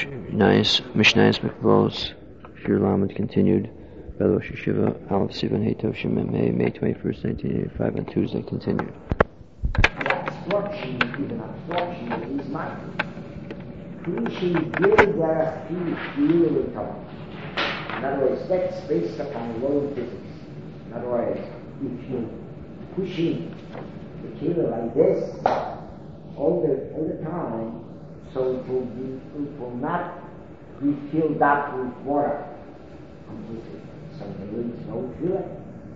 Mishnayos Mikvos, Shir Lamed continued by Rosh Hashiva, Aleph Sivan Heitov Shemem May 21st, 1985, on Tuesday continued. Abstraction is an abstraction of his mind. Krishi Gilderach Really Torah. In other words, that's based upon low physics. In other words, if you pushing the kilo like this all the time, so it will not be filled up with water completely. So there is no filling.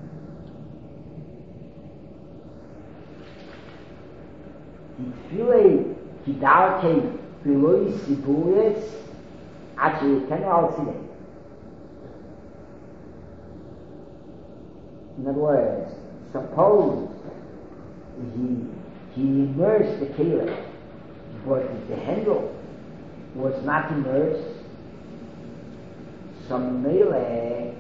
Die Tfile Kidarke Biloi Sibuyes actually cannot see it. In other words, suppose he immersed the kilo, but the handle was not immersed, some melee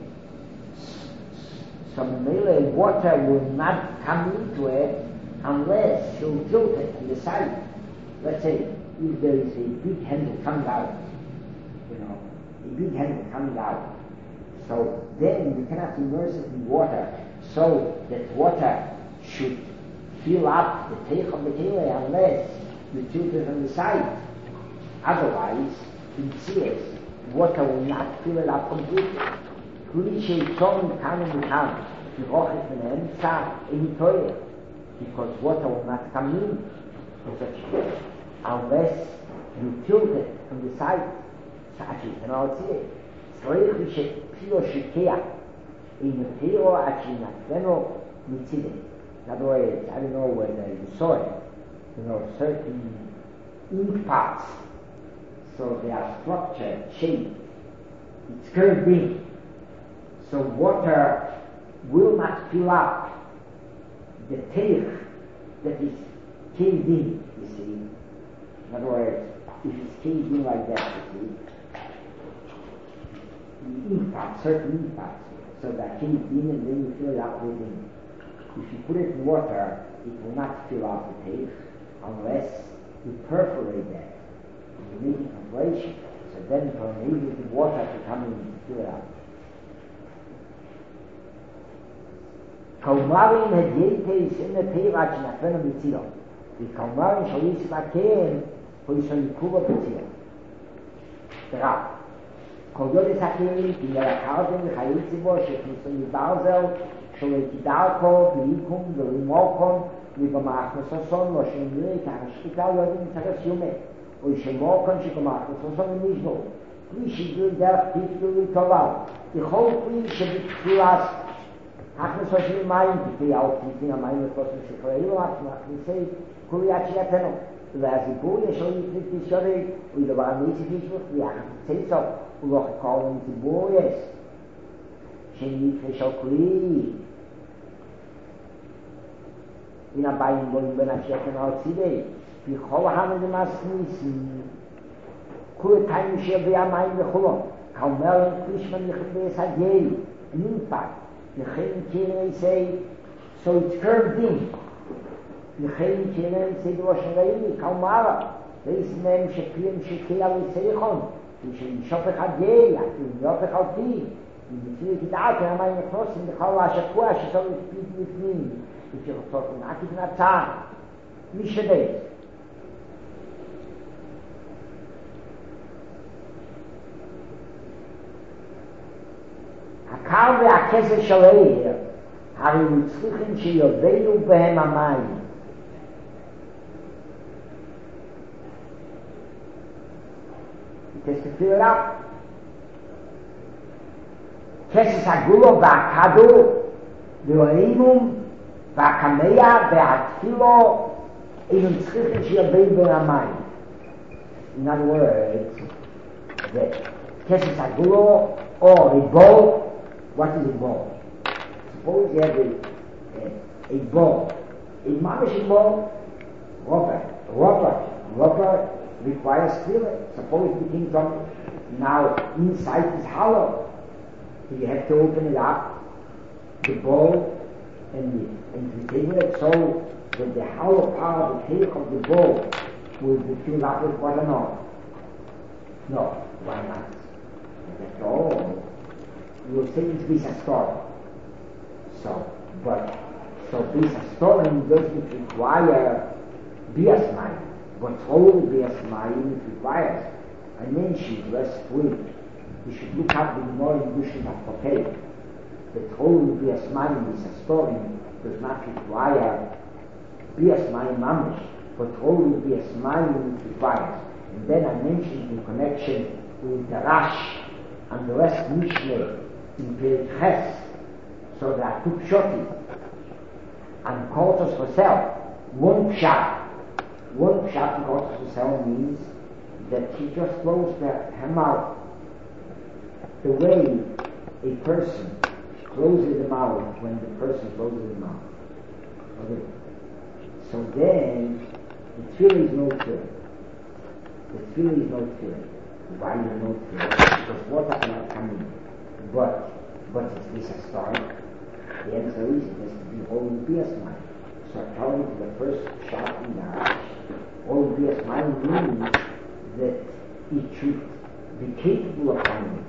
water will not come into it unless he'll tilt it to the side. Let's say if there is a big handle coming out, a big handle coming out, so then you cannot immerse it in water so that water should fill up the teich of the kele unless you tilt it on the side. Otherwise, in sears, water will not fill it up completely. Because water will not come in such a case unless you tilt it on the side. So actually you cannot see it. In other words, I don't know whether you saw it, certain ink pots, so they are structured, shaped, it's curved in, so water will not fill up the teich that is caved in, you see. In other words, if it's caved in like that, you see, certain ink pots, so that caved in and then you fill it up within. If you put it in water, it will not fill up the teich unless you perforate that. You make a perforation, so then for enable the water to come in and fill it up. Kalmarin Hedietes in the Teirach Nafena Mitzio. The Kalmarin Shalis Baken, who is on Kuba Mitzio. The Rab. Kolyoris Hakim, in the Rakaudim, Chayitzibo, Sheknisun Yibarzel, Sholekidarko, Vilikum, Vilimokon, Vigomach Nososon, Loshem Yuri, Karashkita, Yodim, Tarasume, Oishemokon, Shikomach Nososon, Nijno. Please, she do that, please do it all. The whole thing should be class. Achnes so viel meint, die auch die Finger meinen, was man sich verheilen hat, man sagt, Kuriachi Ateno, wer sie Boje schon nicht bis Jahre, und da waren nicht viel, wie auch die Zähler, und auch kaum die Bojes, schon nicht für Schokoli. In der Bein wollen wir nach Schäfen als Idee, wie Chola haben die Massen, Kuriachi Mischer, wer meint, kaum mehr, und man nicht besser gehen, niemand. The Chaim Kinen say, so it's curved in. The Chaim Kinen say, the Rosh Hashanah, Kalmara, Reis Nem Sheklim Shekia Liseichon, Shem Shopech Adei, Shem Shopech Alti, in the Tzir Kidat, and I'm in the cross in the Chala Shakua, she saw it speak with me. If you're talking, Akit Natzah, Mishadei. הקר והכסף של העיר, הרי הוא צריכים שיודעו בהם המים. It has to fill it up. כסף הגולו והכדו, והאימום, והקמיה, והתפילו, הם צריכים שיודעו בהם המים. In other words, the כסף הגולו, or a bowl. What is a ball? Suppose you have a ball. A mamish ball, rubber requires filling. Suppose the king comes, now inside is hollow. So you have to open it up, the ball, and retain it so that the hollow part of the tail of the ball will be filled up with water. No, why not? At all. You will say it's Bisa Storm. So Bisa Storm doesn't require Bias mind, but all Bias mind requires. I mentioned last week, you should look up the Gemara in Gushin HaPotei. The whole Bias mind is a story, does not require Bias mind mamish, but whole Bias mind requires. And then I mentioned in connection with the Rash and the rest Mishnah in Perek Ches, so there are two pshotim and quarters for sale. One pshat in quarters for sale means that he just closed her mouth the way a person closes the mouth when the person closes the mouth. Okay. So then the tefillah is no tefillah. The tefillah is no tefillah. Why is no tefillah? Because water cannot come in. But it's a start. The answer is it has to be all Bias mind. So according to the first shot in the Rash, all Bias mind means that it should be capable of coming.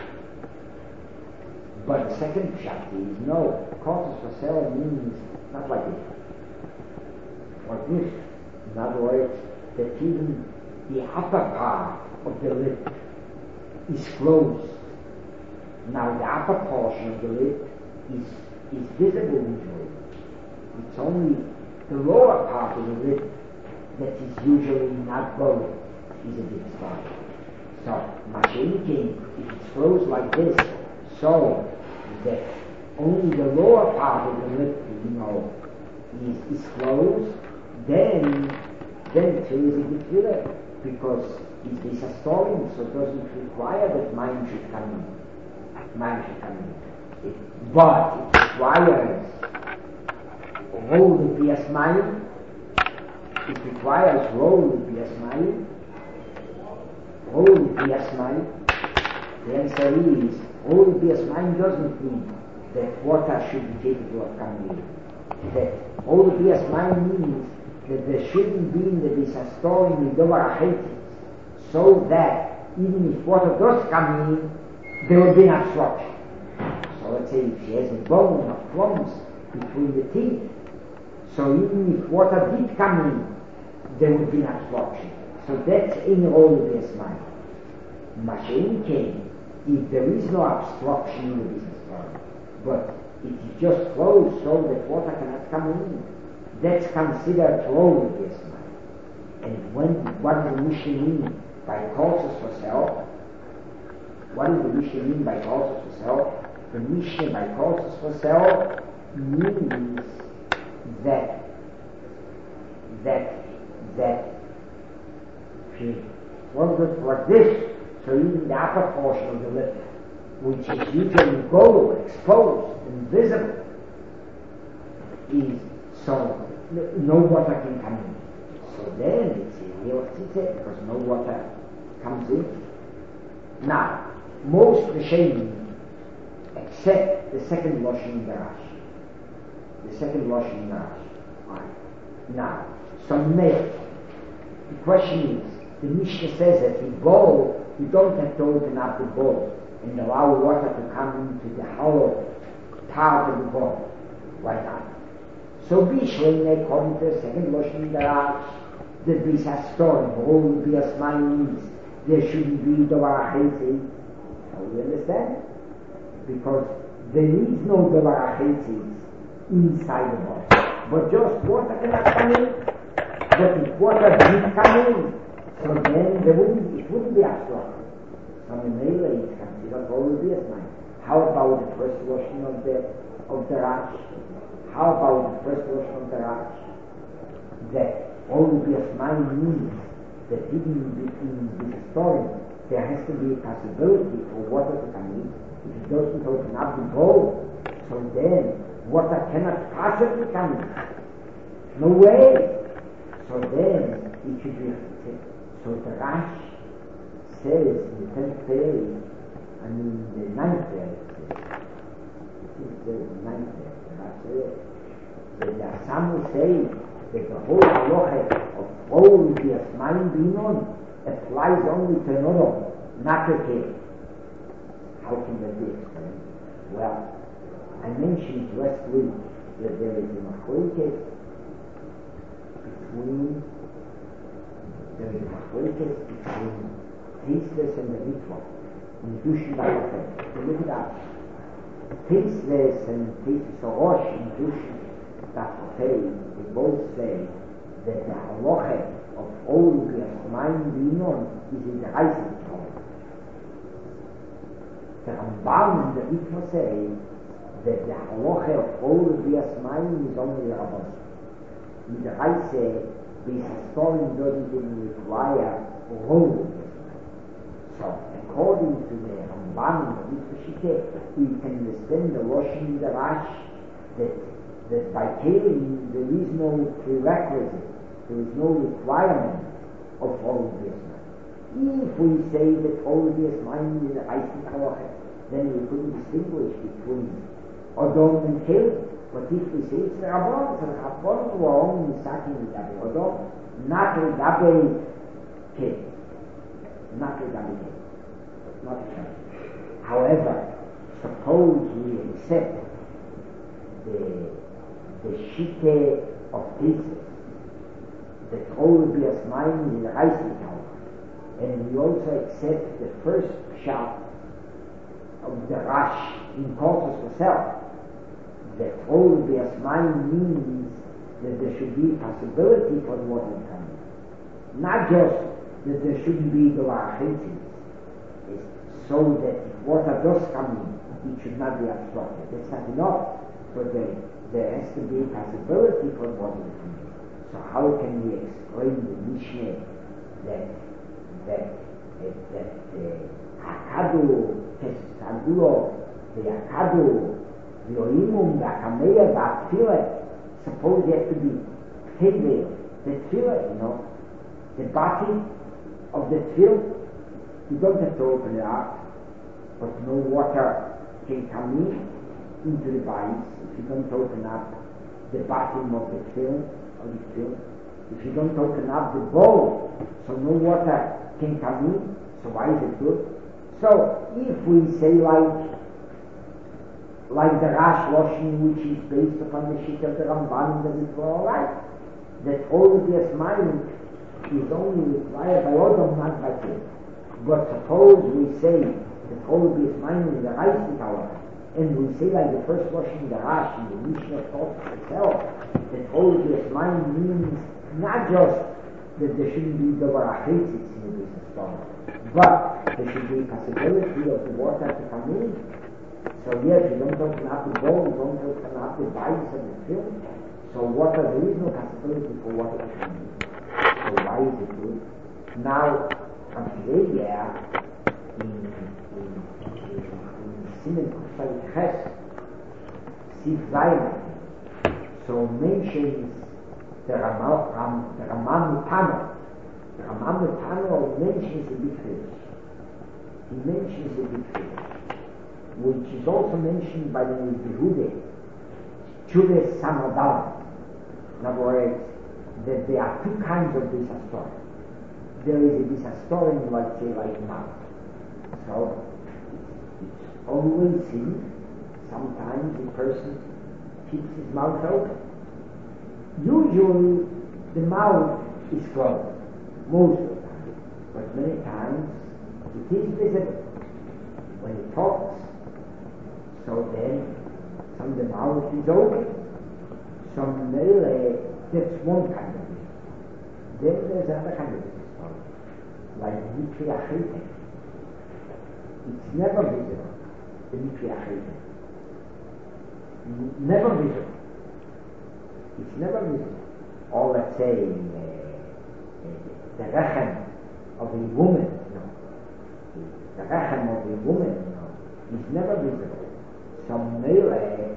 But the second shot is no. Quarters for sale means not like this. Like this. In other words, that even the upper part of the lip is closed. Now the upper portion of the lip is visible usually. It's only the lower part of the lip that is usually not bowed, is a bit started. So Mashiach, if it's closed like this, so that only the lower part of the lip, is closed, then it is a good tefillah, because it's a story, so it doesn't require that mind should come in. But it requires roll the Bias mind. It requires roll the Bias mind. Roll the Bias mind. The answer is roll the Bias mind doesn't mean that water should be capable of coming in. That roll the Bias mind means that there shouldn't be that is a story in the Dovar, so that even if water does come in, there will be an obstruction. So let's say if she has a bone or clumps between the teeth, so even if water did come in, there would be an obstruction. So that's in all of this mind. Mashiach came, if there is no obstruction in the business part, but it is just closed so that water cannot come in, that's considered all of this mind. And what does the Mishnah mean by causes for sale? What does the Mishnah mean by causes for sale? The Mishnah by causes for sale means that she was it like this, so even the upper portion of the lip, which is usually gold, exposed, invisible, is so no water can come in. So then it's a real tzitze, because no water comes in. Now, most Rishonim except the second Lashon in the Rash. The second Lashon in the Rash. Right. Now, some male. The question is, the Mishnah says that in bowl, you don't have to open up the bowl and allow water to come into the hollow part of the bowl. Why not? So Bishlin, according to the second Lashon in the Rash, the Bis HaStorm, all Bias mind means there shouldn't be Dovar HaChetzit. Now we understand? Because there is no Dovar HaChetzit inside the bowl. But just water cannot come in. But if water did come in, so then it wouldn't be obstructed. So in Mele it's considered all Bias mind. How about the first Lashon of the Rash? How about the first Lashon of the Rash? That all Bias mind means that even in this story there has to be a possibility for water to come in. If it doesn't open up the bowl, so then water cannot possibly come in. No way. So then it should be. So the Rash says in the 10th day and in the 9th day, the 9th day, the Rash says that there are some who say that the whole halacha of all Bias mind being on applies only to another. not okay. How can that be explained? Well, I mentioned last week that there is a machlokes between tasteless and the mitzvah. In Dushin Ba'afel. So look at that. Tasteless and tasteless Rosh in Dushin Ba'afel, they both say that the halacha of all the Asmayim Binon is in the Reisig Torah. The Ramban and the Mikvah say that the halacha of all the Asmayim is only the Rabbon. In the Reisig, this story doesn't even require role. So, according to the Ramban and the Mikvah, we can understand the Lashon in the Rash that by Kalim there is no prerequisite, there is no requirement of all of this. If we say that all of this mind is a Reisig halacha, then we couldn't distinguish between Odom and Kalim. But if we say it's the Rabbon, so the Rabbon were only talking with Odom, not regarding Kalim. Not regarding Kalim. Not regarding. However, suppose we accept the Shitte of thesis that all of the Asmayim is a Reisig halacha, and we also accept the first shot of the Rash in Kortos herself, that all of the Asmayim means that there should be possibility for the water to come. Not just that there shouldn't be the Lachitzis, so that if water does come in, it should not be obstructed. That's not enough, but there has to be a possibility for the water to come in. So how can we explain the Mishnah that Hakadu, Tesadulo, the Hakadu, the Oimum, the Akameya, the Tefillah, suppose you have to be Tevil, the Tefillah, the body of the Tefillah, you don't have to open it up, but no water can come into the bodies if you don't open up the bottom of the Tefillah, if you don't open up the bowl, so no water can come in, so why is it good? So if we say like the Rash Lashon, which is based upon the Shit of the Ramban, that it's all right, that all of the Asmayim is only required by Odom, not by Kalim. But suppose we say that all of the Asmayim is a Reisig halacha, and we say like the first Lashon, the Rash, and the Mishnah taught itself, that all of the Asmayim means not just that there shouldn't be the Lachitzis in the business storm, but there should be a possibility of the water to come in. So yes, you don't open up the bowl, you don't open up the bodies of the film. So water, there is no possibility for water to come in. So why is it good? Now, from today, in Simen Kufay Ches, Sif Zayin, so mentions the Raman Tano. The Raman Tano mentions the big fish. He mentions the big fish, which is also mentioned by the Yehuda, Chuves Samadal. In other words, that there are two kinds of disastoring. There is a disastoring, let's say, like mouth. So, it's always seen. Sometimes a person keeps his mouth open. Usually, the mouth is closed, most of the time. But many times, it is visible when he talks. So then, some of the mouth is open. Some melee, that's one kind of business. Then there's another kind of business, like Mitriachite. It's never visible, the Mitriachite. Never visible. It's never visible. Or let's say, the Rechem of a woman, the Rechem of a woman, is never visible. Some melee,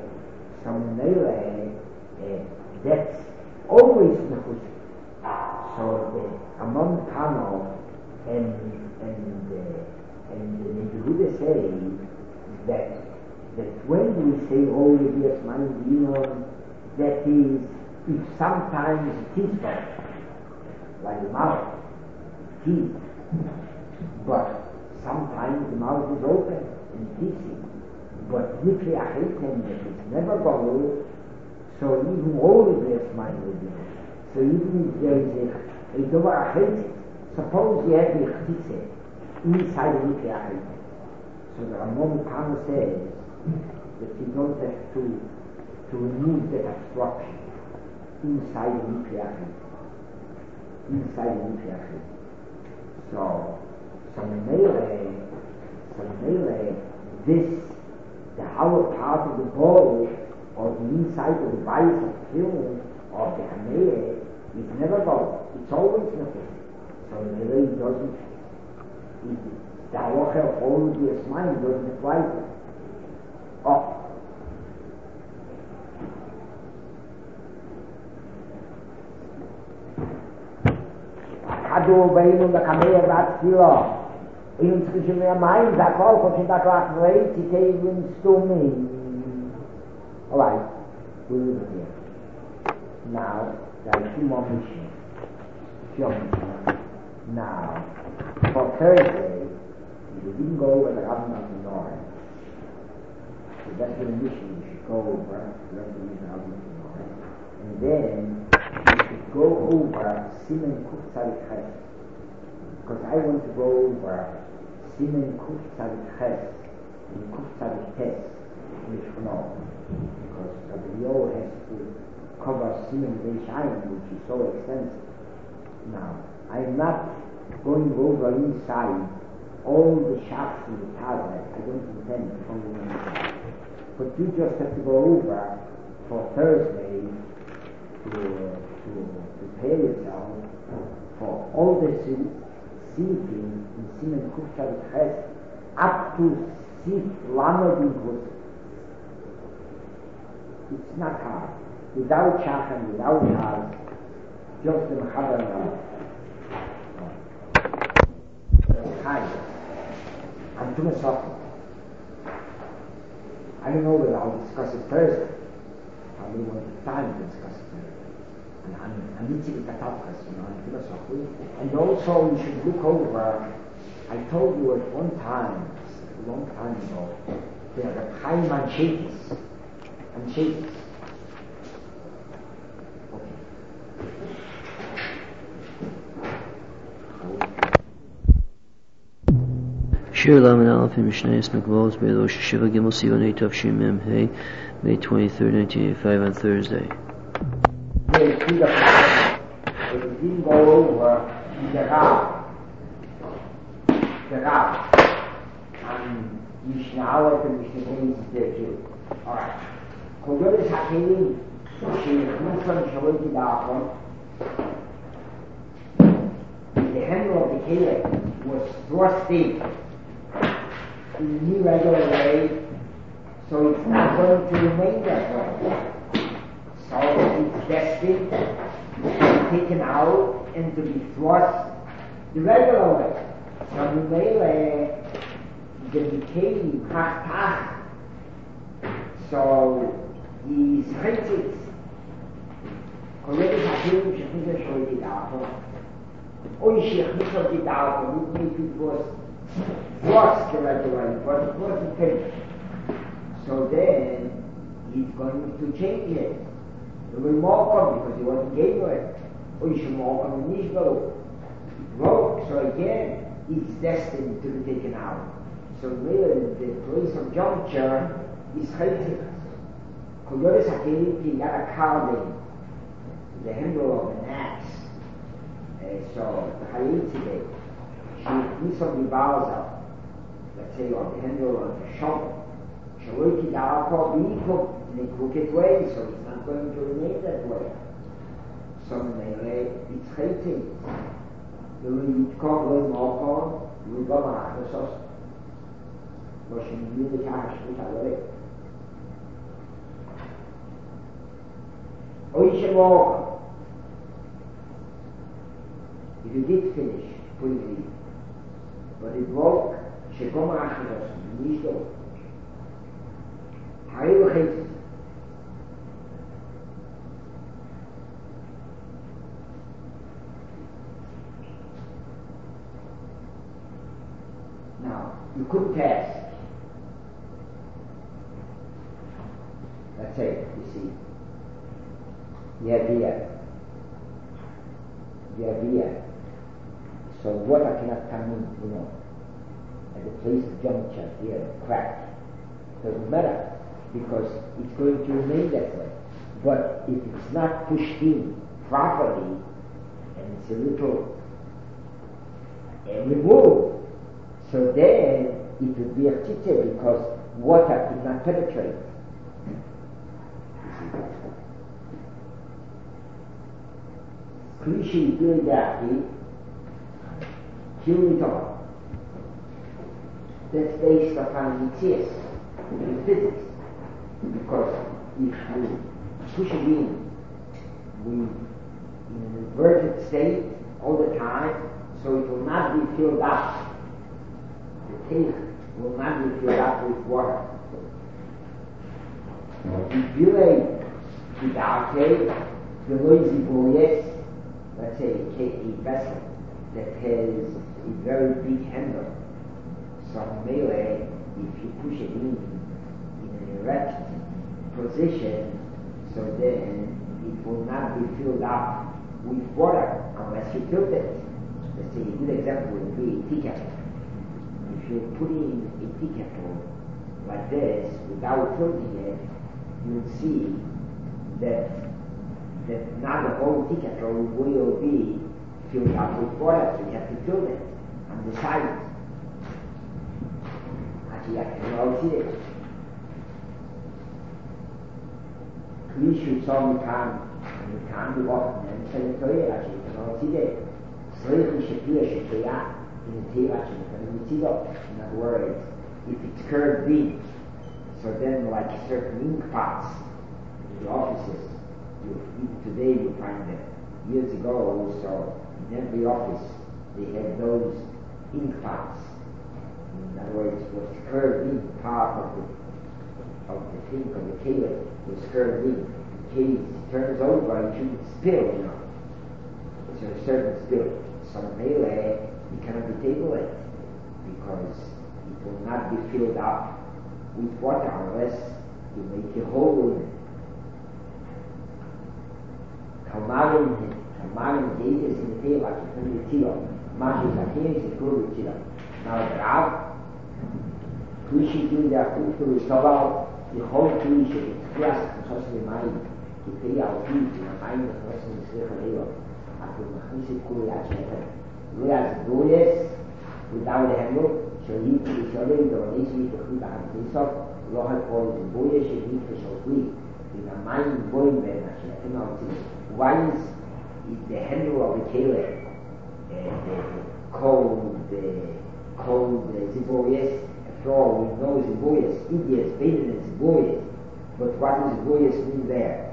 that's always mechusik. So the Amon Tano and the Yehuda say that when we say oh yes man dinon, that is if sometimes it is like the mouth, teeth, but sometimes the mouth is open and teaching, but Nikri Achitem, if it's never goes, so even all the best mind will be. So even if there is a Dover Achitem, suppose you have the Chitze inside the Nikri Achitem. So the Ramon Kama says that you don't have to remove that obstruction inside the Nikri Achitem. Inside the Nikri Achitem. So this, the whole part of the bowl, or the inside of the vice of film, or the Hamele, is never bowl. It's always nothing. So it doesn't, the halacha of all the mind doesn't apply to it. Oh. Kadu beinu da Kamele bat Tilo. In zwischen mir mein, da Volk und da Klach weit, die Tegen Stummi. Alright, we'll leave it here. Now, there are 2 more missions. Now, for Thursday, we didn't go over the Rabbin of the North. So that's the mission, we should go over the Rabbin of the North. And then, we should go over Simen Kufzal Ches. Because I want to go over Simen Kufzal Ches and Kufzal Ches, which we know. Because Rabbi Yo has to cover Simen Reishayim, which is so extensive. Now, I'm not going over inside all the shops in the Tazak. I don't intend to come inside. But you just have to go over for Thursday to prepare yourself for all the seating in Simen Kufzal Ches up to seat Lamed inclusive. It's not hard. Without Shachan, without hard, just the Mechaber now. Hi. I'm too much talking. I don't know whether I'll discuss it Thursday. I really want time to discuss it Thursday. And I'm eating the Katapkas, I'm too much talking. And also you should look over, I told you at one time, a long time ago, there are Chaim and Sheikhs. And Sheikhs. Shir Lamed Aleph in Mishnayos Mikvos by Rosh Hashiva Gimel Sivan Tavshin Mem Hey, May 23rd, 1985 on Thursday. If you didn't go over the Rav, and Mishnah Aleph and Mishnah Beis is there too. Alright. Koyodes HaKelim, Sheikhnusan Shaloti Da'achon, the handle of the Kelim was thrusting in a new regular way, so it's not going to remain that way. So it's destined to be taken out and to be thrust the regular way. So we may the decay kach. So he's hated. Koyodes HaKelim Sheikhnusan Shaloti Da'achon. Oy Sheikhnusan Da'achon, maybe it was thrust the regular way, but it wasn't finished. So then he's going to change it. He will walk because he wasn't gave it. Or you should walk on the Nishbo. It broke, so again it's destined to be taken out. So really the place of juncture is hated. Koyodes HaKelim Ki Yada Kardim, the handle of an axe. So the Hayitzideh, she from the Balza, let's say on the handle of the shovel. Shaloti Da'achon B'ikuk in a crooked way, so it's not going to remain that way. So it's hating. The way you can't learn more, you will go back to the sauce. But you need the cash to tell it. Oishe walk. If you did finish putting it, but it broke, Shekoma Achiros, Nishdo. Harilu Chesed. Now, you couldn't ask. Let's say, you see, the idea. So water cannot come in, at the place of juncture here, crack. Doesn't matter, because it's going to remain that way. But if it's not pushed in properly, and it's a little removed, so then it would be a tite because water could not penetrate. Klishi Gilgaki, Kilmiton. That's based upon Mitzias, in physics. Because if you push it in an inverted state all the time, so it will not be filled up. The tank will not be filled up with water. If you lay the arcade, the noisy boyes, let's say a vessel that has a very big handle, so melee, if you push it in an erect position, so then it will not be filled up with water unless you tilt it. Let's say a good example would be a tea kettle. If you put in a tea kettle like this without tilting it, you'll see that not the whole tea kettle will be filled up with water, so you have to fill it on the sides. Actually, I can all see it. We should saw me can be walking and say to you, actually, you can all see it. Slightly should be in the tail, actually, you can see it. In other words, if it's curved in, so then like certain ink pots in the offices, even today you find that years ago, so in every office they had those ink pots. In other words, was curved in part of the thing of the tailor was curved in. In case it turns over, it shouldn't spill, It's a certain spill. Some melee, you cannot be table it because it will not be filled up with water unless you make a hole in it. Kalmarim gauges in the tail like you can the tilo. Mashi Zakin is a good tilo. Now the Rav, Kushi doing their food to restore the whole Kushi, it's class and social mind, to pay our feet in a mind of person is there for labor. After Mahisi Kuri actually, we as Doyes, without the handle, shall eat the Sholem, the Nation, the Huda and Tinsop, Lohal calls the Boyes, shall eat the Sholem. In a mind going there, actually, I cannot see. One is the handle of the tailor, cold Ziboyes, after all, we know Ziboyes, Idias, Baden Ziboyes, but what does Ziboyes mean there?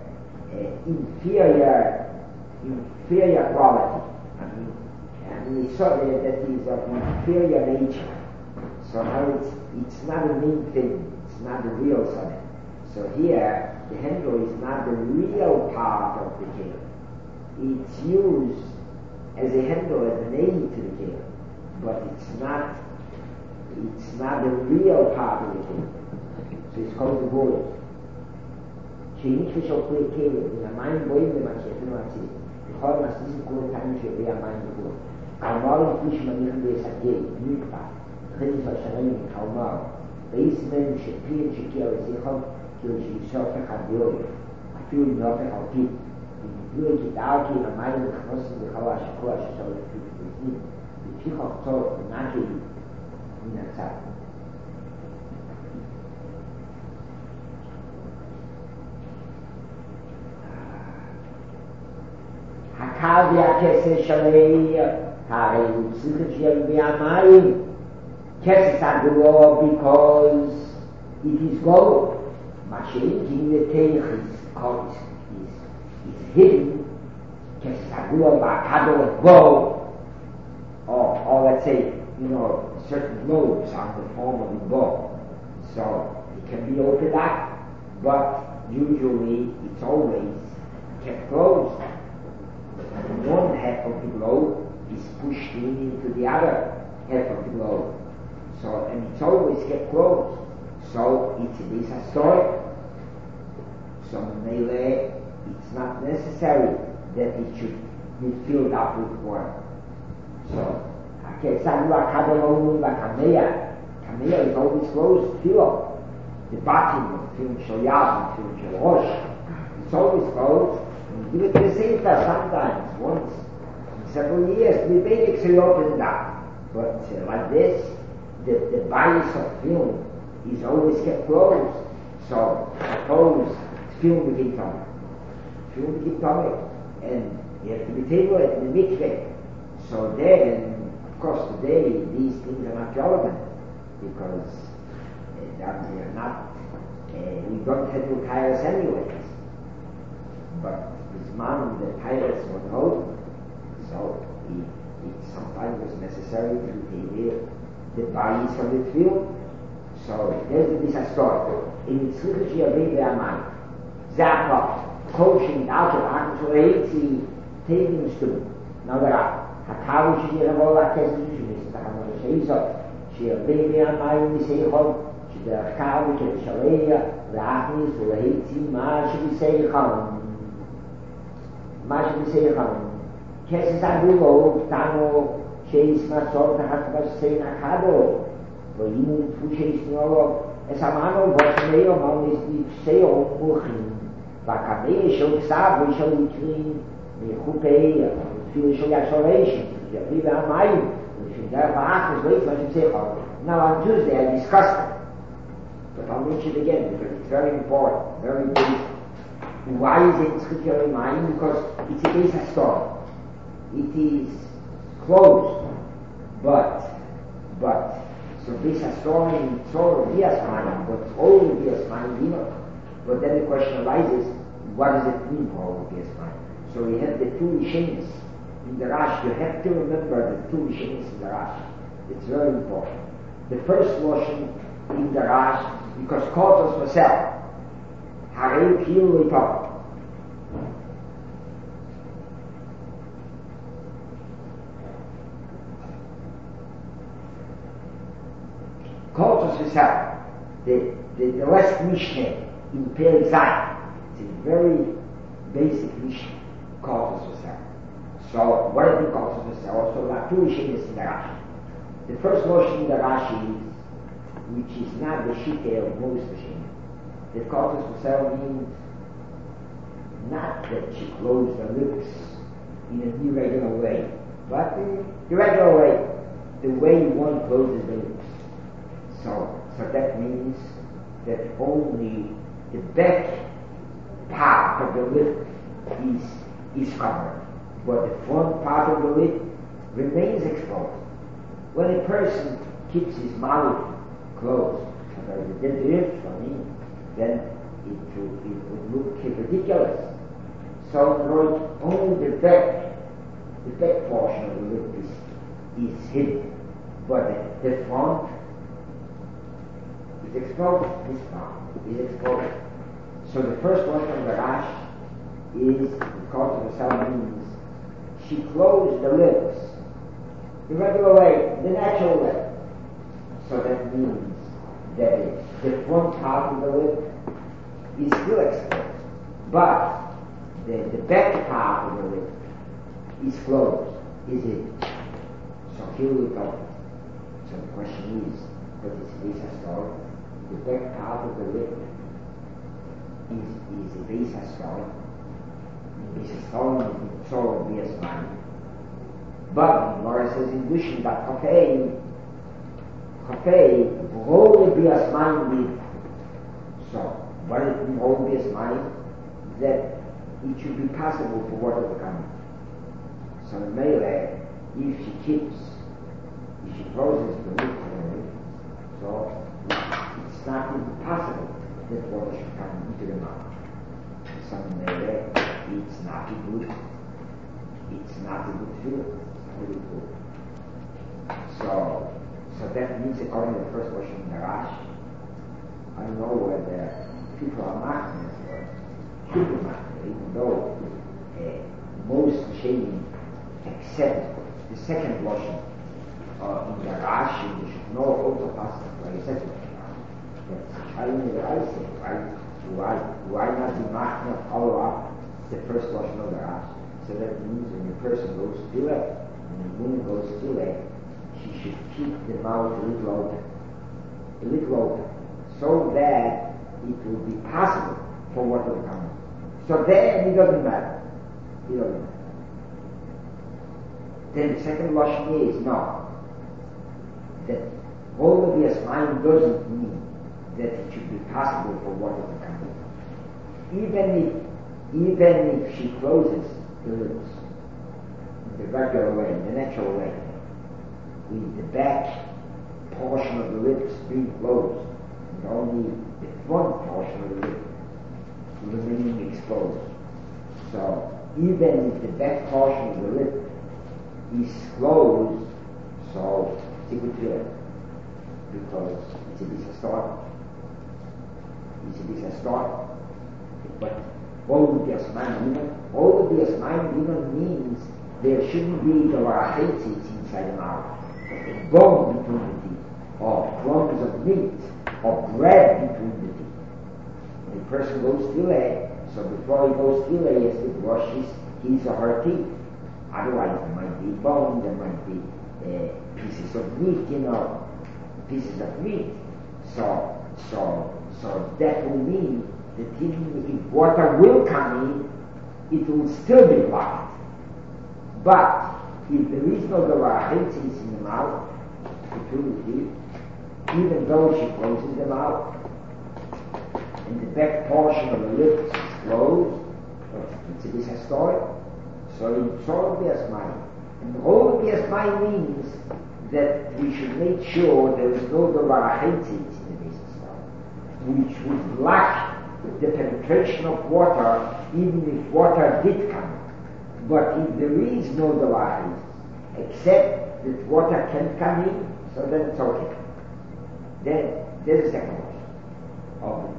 Inferior quality. I mean, he saw that is of inferior nature. So now it's not a main thing, it's not the real something. So here, the handle is not the real part of the tail. It's used as a handle, as an aid to the tail, but it's not the real part of the tail. So it's called the boil. Change which will play tail in a mind boil the machine. The whole must listen to the time to be a mind boil. Kalmar fish manihan de sagay, nuka, Khadija Shalim, Kalmar. Baseman Shakir Shakir Zikham. Que sofre cabelo, aquilo não é alto. E que dá aqui na mais não se deixava a coisa só o filho. E fica só naquele minha a casa que se chaleia, cara, o psico de minha mãe, que se sagou because it is gold. Changing the tail is hidden, Kesagua Bakado of bow, or let's say, certain lobes on the form of the bow. So it can be opened up, but usually it's always kept closed. One half of the globe is pushed into the other half of the globe. So, and it's always kept closed. So it's a base historic. So melee, it's not necessary that it should be filled up with water. So, Kameya is always closed, fill up. The bottom of Film Shoyab and Film Shalosh, it's always closed. And give it to the Sefer sometimes, once in several years, we basically open it up. But like this, the bias of film is always kept closed. So, suppose film became tummy. Film became tummy, and you have to be tabled in the mikveh. So then, of course, today these things are not relevant because they are not. We don't have to tire us anyways. But this man, the tires were old, so it sometimes was necessary to table the bias of the film. So there's this story. In the Tzricha Shiyavei Ve'amayim, Zapa, coaching out of Akutsureitzi, taking student. Now there are Hakavu Shiyavola Kessu, Shiyavola Sheiso, Shiyavei Ve'amayim Niseichon, Shiyavav Shaleya, Rachnis, Reitzi, Ma Shiyiseichon, Kessu Zagulo, Tano, Sheis Masor, Hakavu Shein Akado, Voimu Fushis Noro, Esamano, Vosmeo, Manis, Seo, Muchin, Vakabe, Shou Sab, Shou Itrin, Mechupei, Shou Yashoration, Viva Amayim, Shou wait, what you say. Now on Tuesday I discussed it, but I'll mention it again because it's very important, very basic. Why is it Tzricha Mayim? Because it's a basic story. It is closed, but so this story in Torah Bias Mayim, but only Bias Mayim. But then the question arises, what does it mean for all Bias Mayim? So we have the two Rishonim in the Rashi. You have to remember the two Rishonim in the Rashi. It's very important. The first Lashon in the Rashi, because Kotos Vasel, Harei Kilu Ipah. Kotos Vasel, the last Mishnah in Perek Zayin. It's a very basic Mishnah, Kotos Vasel. So, what is the Kotos Vasel? So, there are two Rishonim in the Rashi. The first Lashon in the Rashi is, which is not the Shita of most Rishonim. The Kotos Vasel means not that she closed the lips in an irregular way, but the regular way, the way one closes the lips. So that means that only the back part of the lip is covered, but the front part of the lip remains exposed. When a person keeps his mouth closed, then it would look ridiculous. So only the back portion of the lip is hidden, but the front is exposed. This part is exposed. So the first one from the Rash is, because of the sound means, she closed the lips the regular way, the natural way. So that means that the front part of the lip is still exposed, but the back part of the lip is closed, is it? So here we go. So the question is, what is this story? The back part of the lip is a basic story. The basic story is the Torah Bias Mayim. But Gemara says in Dushin that Chafei roll the Bias Mayim with. So what is the roll Bias Mayim? That it should be possible for water to come. So the Meileh, if she closes the lip, so it's not impossible that water should come into the mouth. So the Meileh, it's not a good feeling. Really good. So that means according to the first version in the Rashi, I don't know whether people are machnas or people machnas, even though most Rishonim accept the second version in the Rashi, the Shulchan Aruch also passes like a second that's Shalim the Rashi, right? Why not be machna follow up the first portion of the Rashi? So that means when the person goes to it, when the woman goes to it, she should keep the mouth a little open, so that it will be possible for water to come out. So then it doesn't matter. Then the second lashon is no, that all of the mind doesn't mean that it should be possible for water to come out. Even if she closes the lips in the regular way, in the natural way, with the back portion of the lips being closed, and only the front portion of the lip remaining exposed. So even if the back portion of the lip is closed, so it's a good feeling, because it's a bit start. But all of the asman means there shouldn't be the rachetzitz inside the mouth, a bone between the teeth, or crumbs of meat, or bread between the teeth. When a person goes to it, so before he goes to it, he has to brush his or her teeth. Otherwise, there might be bone, there might be pieces of meat, So that will mean that even if water will come in, it will still be blocked. But if there is no rachetzitz in the mouth, between the teeth, even though she closes the mouth, and the back portion of the lips is closed, it's a dishistoric, so in all of the asmai. And all of the asmai means that we should make sure there is no rachetzitz in the dishistoric, which would block the penetration of water, even if water did come. But if there is no device, except that water can come in, so then it's okay. Then there's a second washing.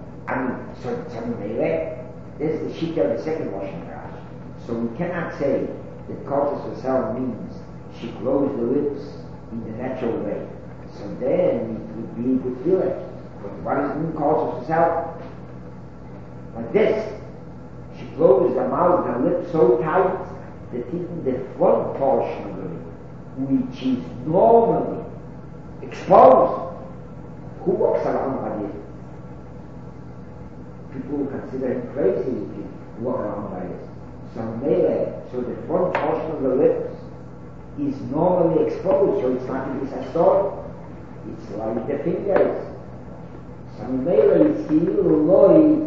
There's the shita of the second washing garage. So we cannot say that Kotos herself means she closed the lips in the natural way. So then it would be a good feeling. But what does it mean Kotos herself? Like this. She closed the mouth and lips so tight that even the front portion of the lip, which is normally exposed, who walks around like this? People will consider him crazy if he walk around like this. So the front portion of the lips is normally exposed, so it's not a story. It's like the fingers. So it's still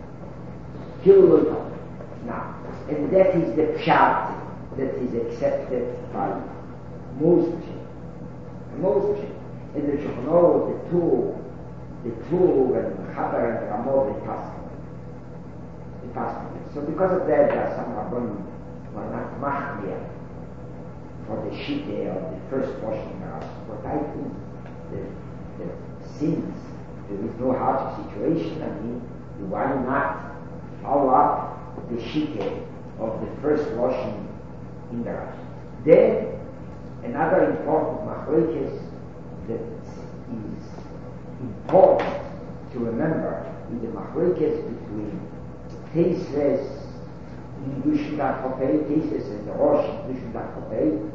now, and that is the pshat that is accepted by most Jews. In the Shulchan Aruch, the two and the Chaber and the Ramah, they pass. So because of that, there are some Rabbanim who are not machmir for the shita of the first portion of the But I think that since there is no hardship situation, why not follow up the shita of the first washing in the Rashi. Then another important machlokes that is important to remember is the machlokes between Teisves in Dushin Chopei, Teisves and the Rosh in Dushin Chopei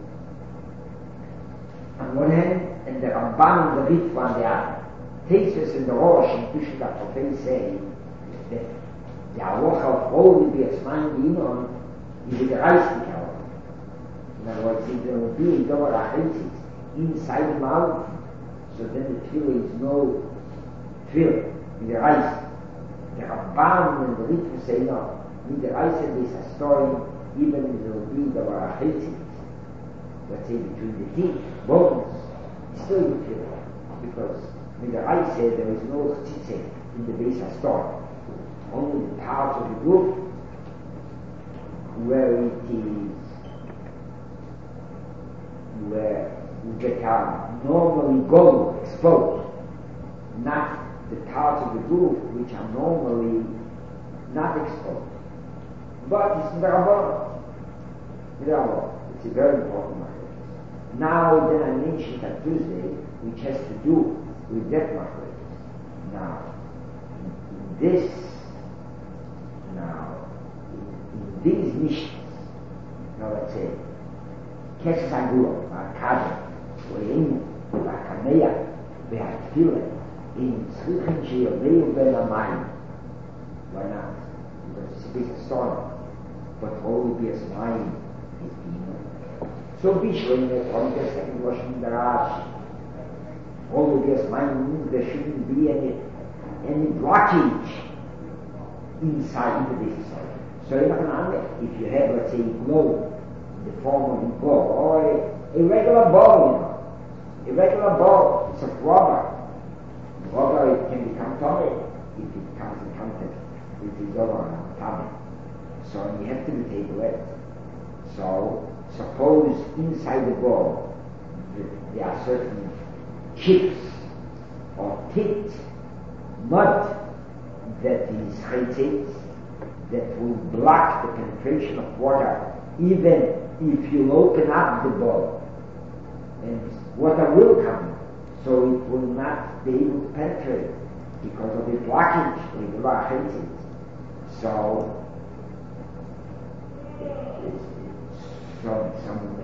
on one hand, and the Ramban and the Ritva on the other. Teisves and the Rosh in Dushin Chopei say that the halacha of all will be explained is the reistic halacha. In other words, if there will be a davar achetzitz inside the mouth, so then the tefillah is no tefillah, with the reis. The Ramban and the Ritva say no. With the reis and this a story, even if there will be davar achetzitz, let's say between the teeth, bones, it's still a tefillah, because with the reis says there is no tzitzit in the base of story. Only the parts of the group where they are normally go exposed, not the parts of the group which are normally not exposed. But it's in the Ramah. It's a very important matter. Now then I mentioned on Tuesday, which has to do with that matter. Now, in these missions, now let's say, Kesaguro, Akaja, Oim, Akameya, Beatfila, in Srichen Shiobeu Ben Amayim. Why not? Because it's a big storm. But all be as mine is being. So be sure in the second washing the Rash. All will be as mine means there shouldn't be any blockage inside into this soil. So if you have, let's say, a globe in the form of a ball, or a regular ball, a regular ball, it's a rubber. Rubber, it can become solid if it comes in contact with the rubber on top. So you have to be able it. So suppose inside the ball there are certain chips or teeth, mud that is chaitzitz, that will block the penetration of water even if you open up the ball. And water will come, so it will not be able to penetrate because of the blockage of the chaitzitz. So some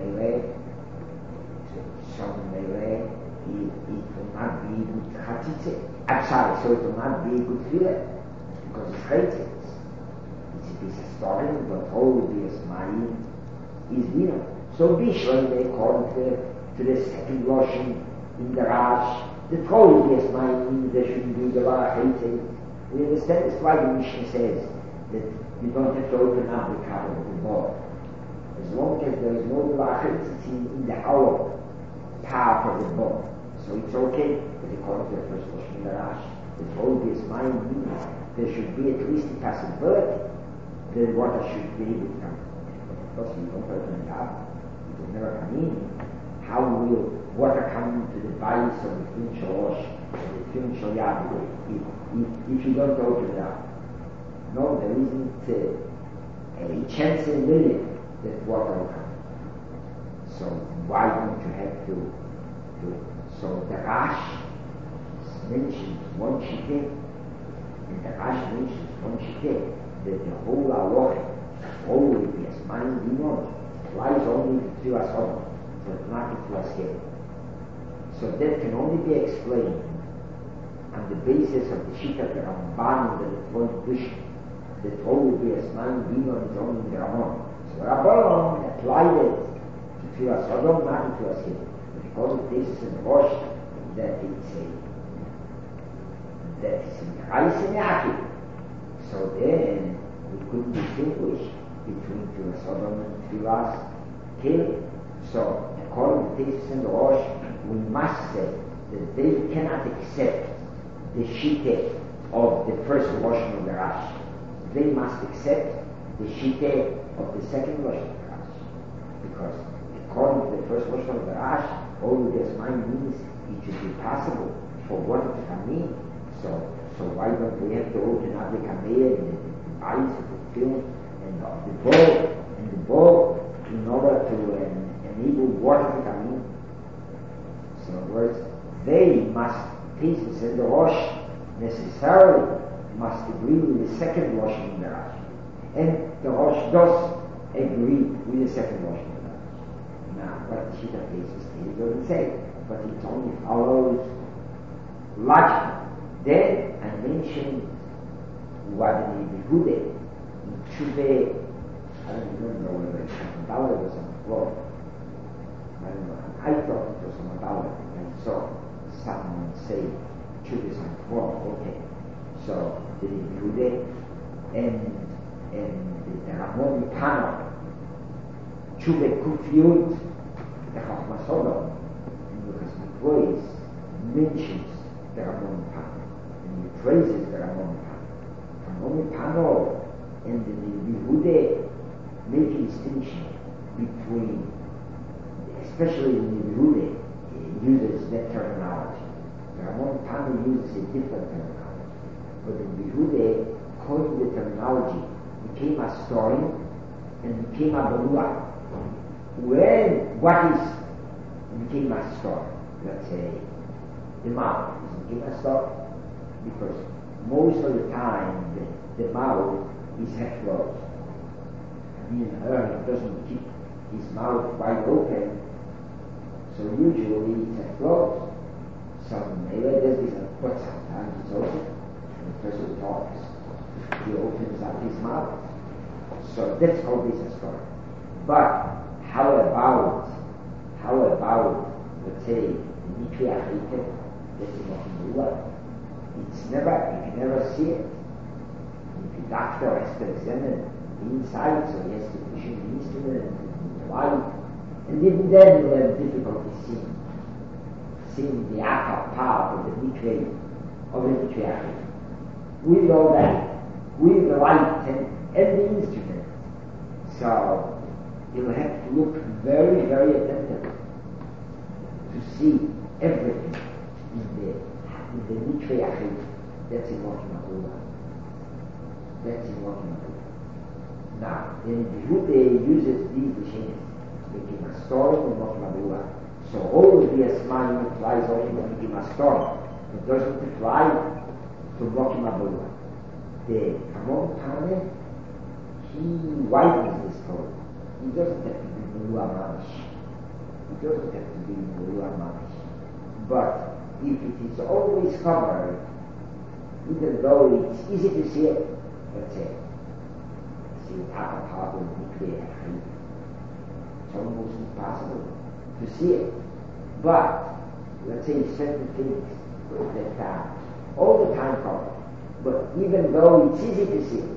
melee, it will not be good chatzitze. I'm sorry, so it will not be good filet because it's chatzitz. It's a piece of stone, but all will be as mine is dinner. So be sure they call to the second washing in the Rash. The whole will be as mine, there shouldn't be the chatzitz. We understand this why the Mishnah says that you don't have to open up the cover of the ball. As long as there is no lachitz, it's in the hollow part of the bone. So it's okay, but according to the first washing in the Rash, the whole is mind means there should be at least a possibility that water should be able to come. Of course, you don't open it up, it will never come in. How will water come into the bodies of the Tfilin Shalosh, the Tfilin Shalyad, if you don't open it up? No, there isn't a chance in a million that water will come. So why don't you have to do it? So the Rash mentions one shiteh, and the Rash mentions one shiteh, that the whole halacha, always be as mine dinon, applies only to Tfilas Sodom, but not to Tfilas Keli. So that can only be explained on the basis of the Shita, the Ramban, and the Tvon Dush, that always be as mine dinon is only in the Ramon. So Rabbanon applied it to Tfilas Sodom, not to Tfilas Keli. Because this is in Rosh, that it's in Reis and Yaakov. So then we couldn't distinguish between Tfilas Sodom and Tfilas Keli. So according to this in Rosh, we must say that they cannot accept the shiteh of the first washing of the Rash. They must accept the shiteh of the second washing of the Rash. Because according to the first washing of the Rash, all this mind means it should be possible for water to come in. So why don't we have to open up the kameya and the eyes of the film and the ball in order to enable water to come in? So in other words, they must, Tesis and the Rosh necessarily must agree with the second washing in the Rash. And the Rosh does agree with the second washing in the Rash. Now, what the Shita Tesis he doesn't say, but it only follows logic. Then I mentioned what in Yehuda, in Tshuve, I don't remember whether it's on the dollar or on the floor. I don't know. I thought it was on the dollar. I saw someone say Tshuve is on the floor. Okay. So the Yehuda and the Ramon Pano, Tshuve Kufiyut, the Chachmas Sodom, and Lukas Mikvois mentions the Ramon Pano, and he praises the Ramon Pano. Ramon Pano and the Yehuda make a distinction between, especially in the Yehuda, uses that terminology. The Ramon Pano uses a different terminology. But in Yehuda, according to the terminology, became a story and became a balua. When what is it became a store. Let's say the mouth became a store because most of the time the mouth is half closed. I mean, a hermit doesn't keep his mouth wide open, so usually it's half closed. Maybe there's this, but sometimes it's open. When the person talks, he opens up his mouth. So that's called this story. But how about, let's say, Mikri Achite, that's in Mochimula? It's never, you can never see it. If the doctor has to examine the inside, so he has to push in the instrument and the light, and even then you'll have difficulty seeing the upper part of the Mikri Achite. With all that, with the light and the instrument. So you'll have to look very, very attentively to see everything in the Mikri Achite. That's in Mochimula. Now, in Jude uses these machines, making a story in Mochimula. So all of the Asmaim applies only to making a story. It doesn't apply to Mochimula. The Ramon Tane, he widens the story. He doesn't have to be Mulua Mamish. But if it is always covered, even though it's easy to see it, let's say, see the upper part of the Mikri Achite, it's almost impossible to see it. But, let's say certain things that are all the time covered, but even though it's easy to see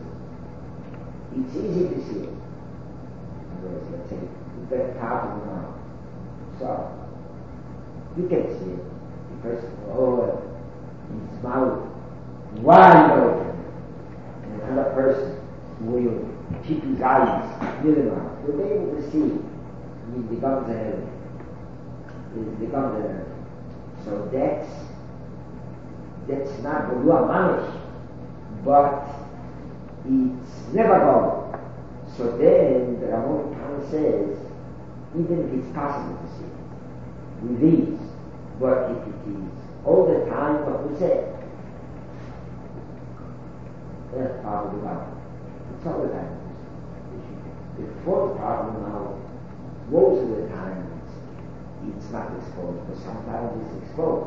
it, let's say, the back part of the mouth. So, you can see it. The person, his mouth wide open, and another person will keep his eyes near the mouth. You'll be able to see the gums and everything. So that's not the Lua Manish, but it's never gone. So then the Ramon Khan says, even if it's possible to see it with these, but if it is all the time what we say, that's part of the mouth. It's all the time. The fourth part of the mouth, most of the time it's not exposed, but sometimes it's exposed.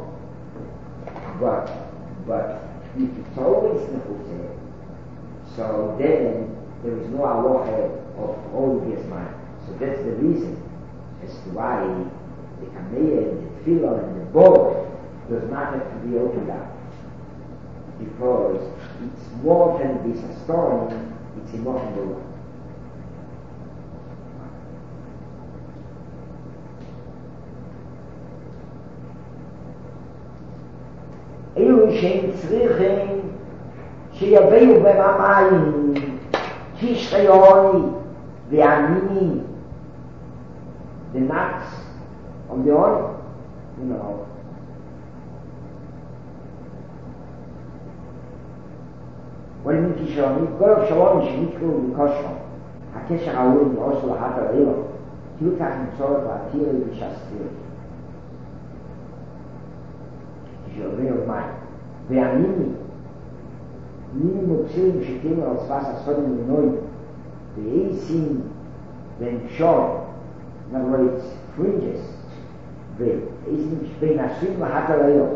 But if it's always nechuseh, so then there is no aloha of all the Asmaim. So that's the reason as to why the Kameya and the Tefillah and the bowl does not have to be opened up. Because it's more than this story, it's emotional. אלו שהם צריכים שיביאו במאמיים כשחיוני ועמיני the nuts of the oil, when כשחיוני, כל השלום שנקראו בקושו הקשר ההוא מאוסו לחת הראיו תהיו כך מצורך להתיר ובשסתיר כשעובר מים והמיני מוצאים שתים על צבס הסודים לנוי ואיסים ונקשור in other words, fringes ואיסים בין השרים לחת הראיו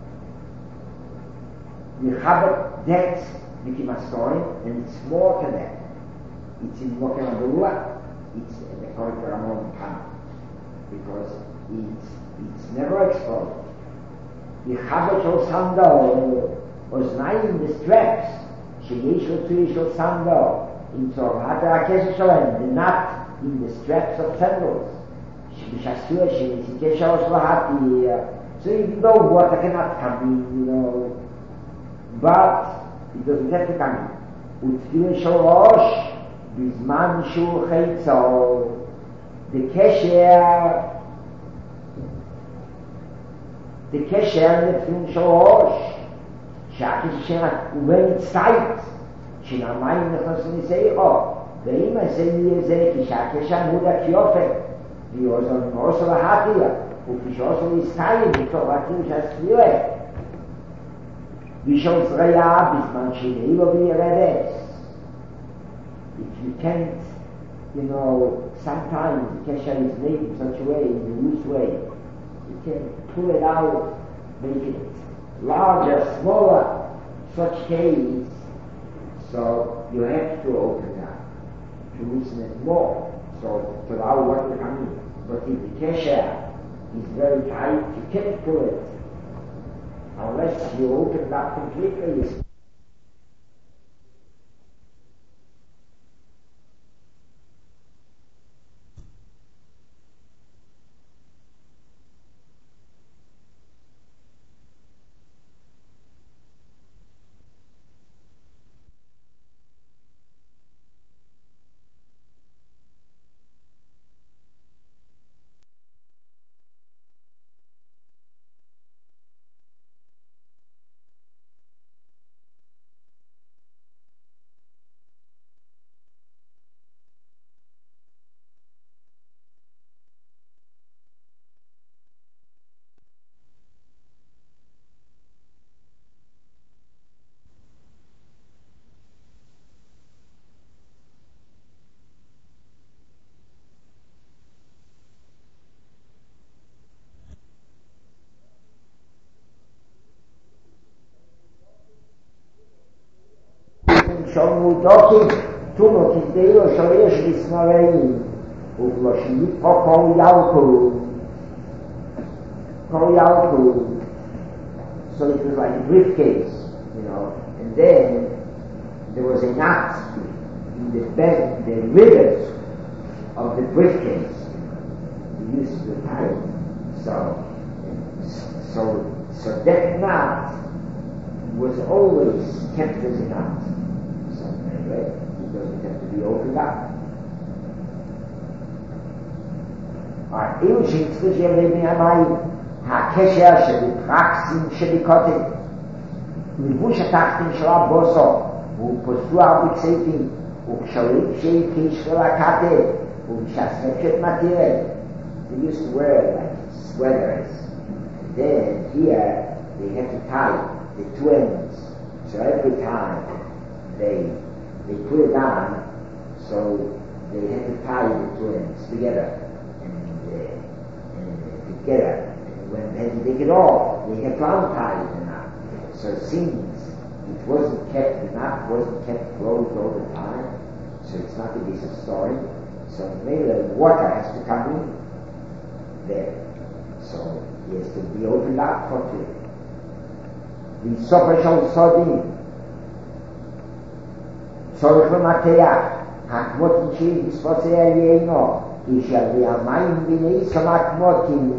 מחבת that's became a story and it's more than that. It's in Mokem Abarua, it's according to Ramon Khan because it's never exposed. The Chabot shel Sandal was not in the straps. Sheyesh Tzuri shel Sandal in Tzorhat HaKesher Shalem, the knot in the straps of sandals. Shebishasur Sheyesh Shel Shalahati. So even though water cannot come in, but it doesn't have to come in. Utzvil shel Rosh bizman shul cheitzol. The kesher nefin shel Rosh. Sha'akesher when it's tight. Shinamayim nechnasim niseicho. Ve'im asei yezeh ki sha'akesher muda kiyofet. V'yozon orso lahatiya. וכשעושו מסתיים מתוך הקידוש הספירה, בשביל זריעה בזמן שנעילו וירדס. If you can't, sometimes the kesher is made in such a way, in a loose way, you can pull it out, make it larger, smaller, such case, so you have to open it up, to loosen it more, so to allow what to come in. But if the kesher is very tight, you can't pull it, unless you open it up completely. מודוקים תומו כדאילו שיש לסנוראים ובלושים פה כל ילקו so it was like a briefcase, and then there was a knot in the bed, the rivets of the briefcase. We used to tie it. So that knot was always kept as a knot. So anyway, it doesn't have to be opened up. Alright, אם שיצטרך יביא מהמים הקשר שבפרקסים שבקוטן לבוש התחתן של הבוסו הוא פוסוע בקסייפים וכשולים שהקיש ולקטה ומשספת מתירה. They used to wear like sweaters, and then here they had to tie the two ends, so every time they put it on, so they had to tie the two ends together and together. When they had to take it off, they had to untie the knot. So since it wasn't kept, the knot wasn't kept closed all the time, so it's not to be a story. So maybe the water has to come in there. So it has to be opened up properly. The sopher sodim, צורך למתח, הכמותים שהיא בספוסי עליינו, כי שעלי המים ביני סמה כמותים.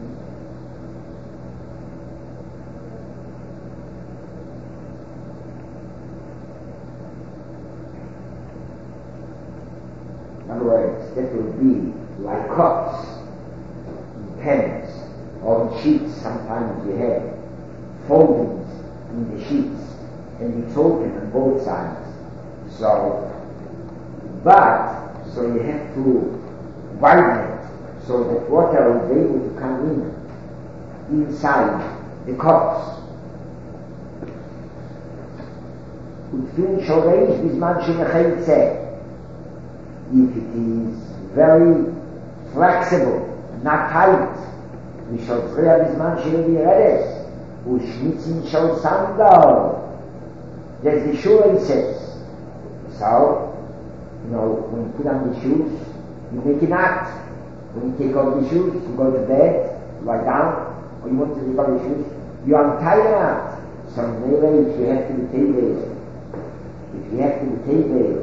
In other words, that would be like cups, pens, or sheets. Sometimes you have foldings in the sheets, and it's open on both sides. So you have to widen it so that water will be able to come inside the cups. If it is very flexible, not tight, we shall try bizman she'leviredes u'shmitzin shel sandal. There's the shul says. So, when you put on the shoes, you make a knot. When you take off the shoes, you go to bed, lie down, or you want to take off the shoes, you untie the knot. So maybe if you have to take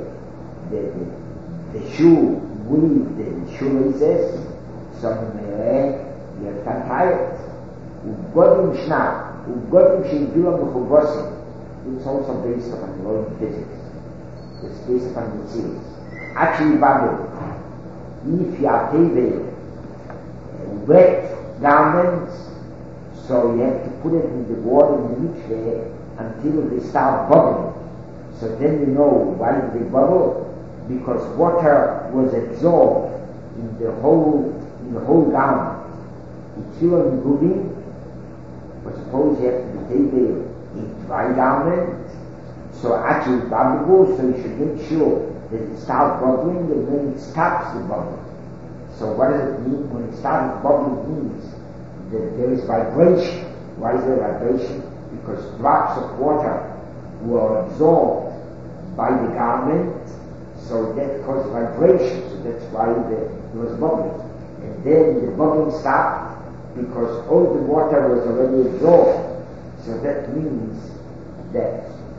the shoe with the shoelaces, so maybe you have to untie it. Ugodim shnat, ugodim she'idulom b'chugosim. It's also based upon the law of physics. It's based upon the series. Actually, Bible, if you are taking wet garments, so you have to put it in the water in the mikveh until they start bubbling. So then you know why they bubble, because water was absorbed in the whole garment. it's still on moving, but suppose you have to be taken in dry garment, so actually bubble, so you should make sure that it starts bubbling and then it stops the bubbling. So what does it mean? When it starts bubbling, it means that there is vibration. Why is there vibration? Because drops of water were absorbed by the garment, so that caused vibration, so that's why there was bubbling. And then the bubbling stopped because all the water was already absorbed. So that means that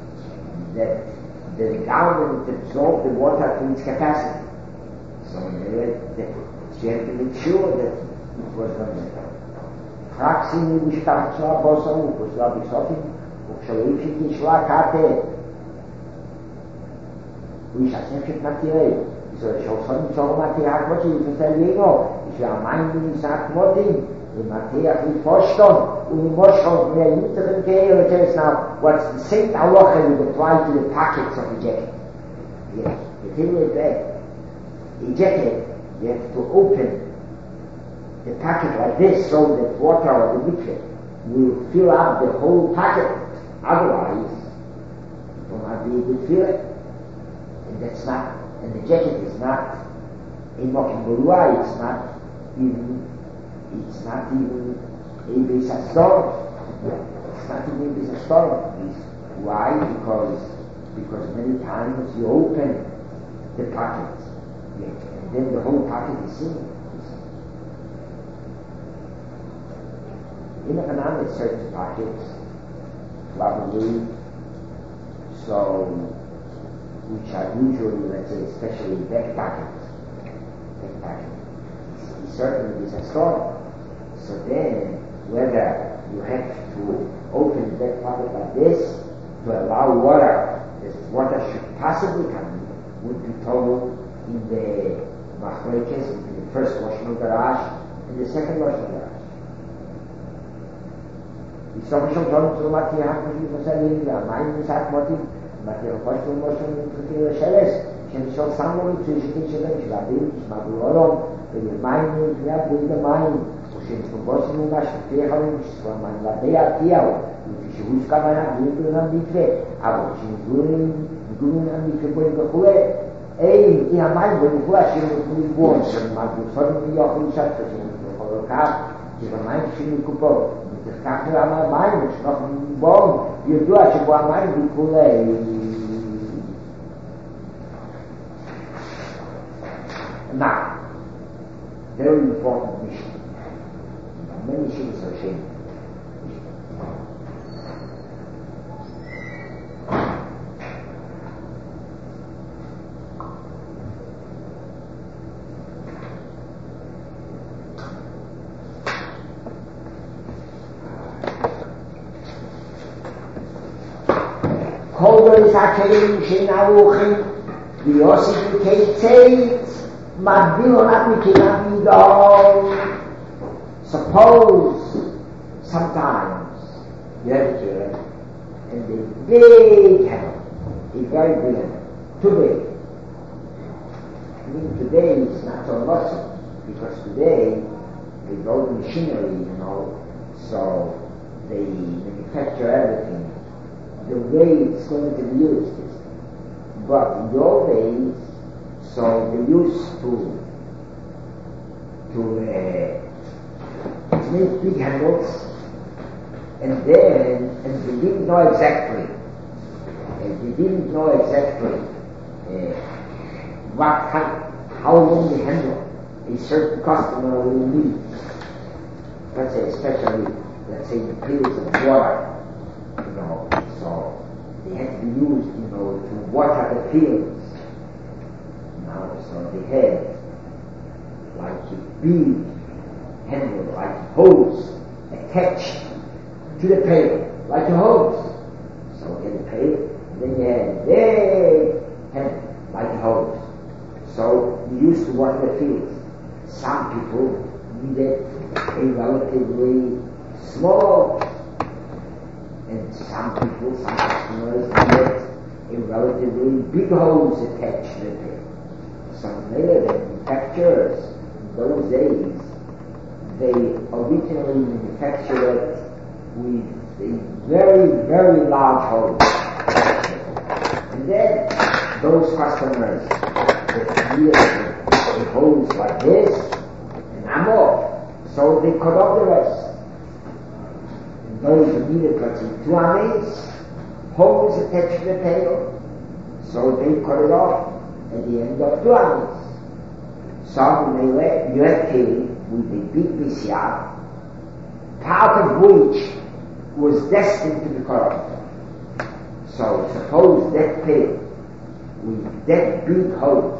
the garment absorbed the water to its capacity. So you have to make sure that it was not there. Praxim Vishtamcha Bosam Upusla Bisotim Ukshalifi Kishla Kate Vishasem Matirei. So Shosam Chomatiak Mochi, you can tell you, if you are minding Sak Motim, in Mateach with Foshton, in Moshon, where you to the Gay, now what's the same halacha you apply to the pockets of the jacket. Yes, the thing is that the jacket, you have to open the pocket like this so that water or the liquid will fill up the whole pocket. Otherwise, you will not be able to fill it. And that's not, and the jacket is not a mokim bolua, it's not even a basic storm. It's not even a basic storm. Why? Because many times you open the pocket, and then the whole pocket is seen. In economic certain pockets, probably, so, which are usually, let's say, especially back pockets, certainly is a storm. So then, whether you have to open the back pocket like this to allow water, as water should possibly come in, would be told in the machlekes, in the first washing of garage, and the second washing of garage. It's so much of to Matiach, which you say, mine is at motive, Matiach washing motion into the Sheles, Shem Shal Samuel, to Shikin Shabim, Shmabulolom, the mind is not with the mind. Shem Shmobosim, Mashpeham, Shman Ladea Tiao, which is Kamana, Little and Mitre, our Shimgurin, and Mitre Boy Hule. In a mind when you flash in the once, and Madu suddenly often shut the Holocaust, give a mind to Kupo. The factor of my mind, which nothing wrong. You do actually want mind be cool. Now, very important mission. Many missions are ashamed. הכלים שנערוכים ויוסיף כצית מגדיל עונת מכינה מידו. Suppose sometimes you have a kid and the big hammer, a very big hammer, too big. I mean today it's not so much because today they go to machinery, so they manufacture everything the way it's going to be used. But in the old days, so they used to make big handles, and they didn't know exactly, how long the handle a certain customer will need. Let's say, especially, the pills of water. So they had to be used, to water the fields. So they had like a big handle, like a hose, attached to the pail, like a hose. So you had a pail, and then you had a big handle, like a hose. So you used to water the fields. Some people needed a relatively small, and some customers needed a relatively big hose attached to the pail. So later the manufacturers in those days, they originally manufactured with a very, very large holes. And then those customers that needed a hose like this, and more, so they cut off the rest. And those who needed, let's say, 2 ames, hose attached to the tail, so they cut it off at the end of 2 ames. Some you had tail with a big VCR, part of which was destined to be cut off. So suppose that tail with that big hose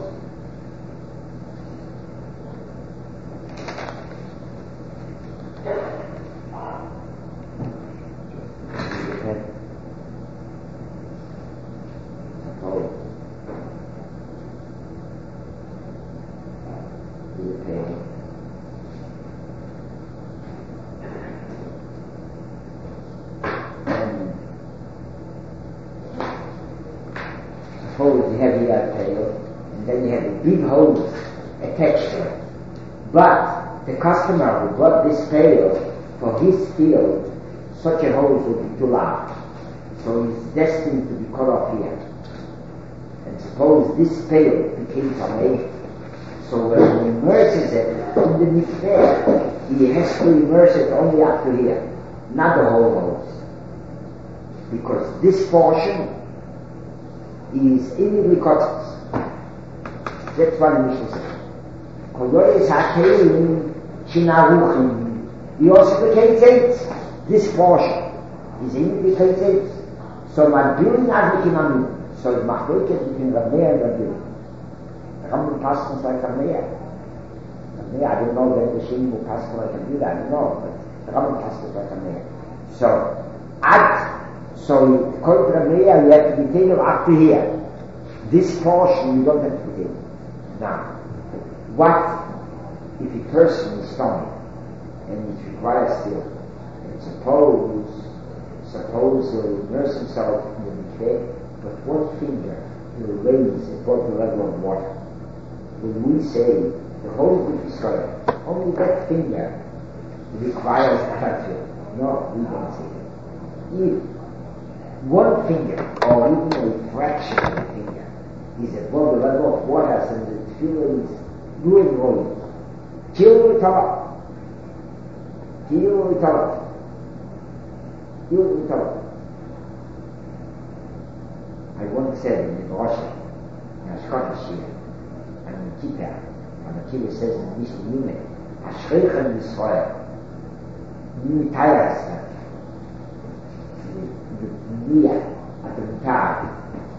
suppose you have here a tail, and then you have a big hose attached to it. But the customer who bought this pail for his field, such a hose would be too large. So he's destined to be cut off here. And suppose this pail became some. So when he immerses it in the mikveh, he has to immerse it only up to here, not the whole hose. Because this portion is immediately cut. That's what the Mishnah says. Kodoris HaKelim Shinaruchim. He also indicates it. This portion is indicates it. So Madbiri Advikinami. So it's Machloket between Rabbeinu and Madbiri. The Rambam passes like Rabbeinu. I don't know that the Shem will pass like a Buddha, I don't know, but the Rambam passes like Rabbeinu. So, so according to Rabbeinu, you have to be taken up to here. This portion you don't have to be taken. Now, what if a person is stomach and it requires still? And suppose he'll immerse himself in the mikveh, but one finger will raise above the level of water. When we say the whole group is correct, only that finger requires attention. No, we don't say that. If one finger, or even a fraction of a finger, is above the level of water, so the tefillah is good rolling. Till we talk. I once said in the Rosh, in a Scottish year, and in Kippur, and the Kippur says in Mishnah Yume, Ashreichem Yisrael, you tire us, the at the Mutar,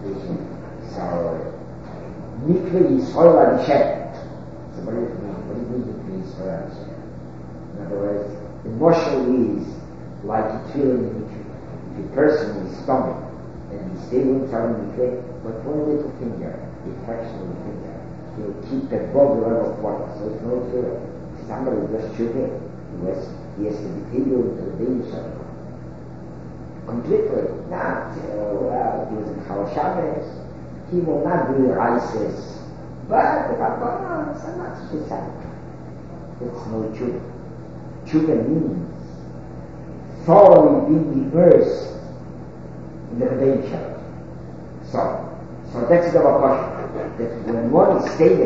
so Mikveh Yisrael Adishem. So what does it mean? What do you mean Mikveh Yisrael Adishem? In other words, the moshel is like a tefillah in the mikveh. If a person is stomach and he's stable inside the mikveh, but one little finger, a fraction of a finger, he'll keep above the level of water. So it's no tefillah. Somebody does shuvah, he has to be tabled into the daily shuvah. Completely. Not, he was in Chal Shabbos, he will not do the rices, but the Rabbanan, so not such a Sabbath. It's no tshuva. Tshuva means thoroughly being immersed in the redemption. So that's the question. That when one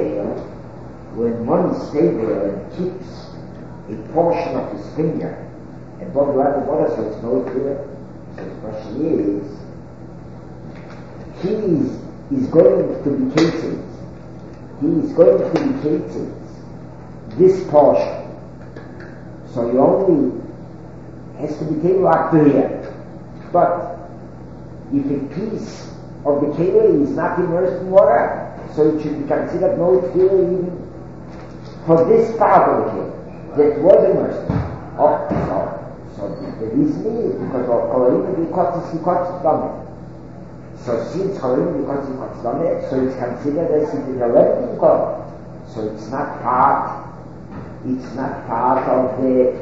stay there and keeps a portion of his finger above the level of water, so it's no tshuva. So the question is, he is going to be cases. This portion. So he only has to be taken up to here. But if a piece of the keli is not immersed in water, so it should be considered no tefillah even for this part of the keli that was immersed. So the reason is because of Cholim B'Kotz Domet. So since Cholim B'Kotz Domet, so it's considered as if it's already been caught. So it's not part of the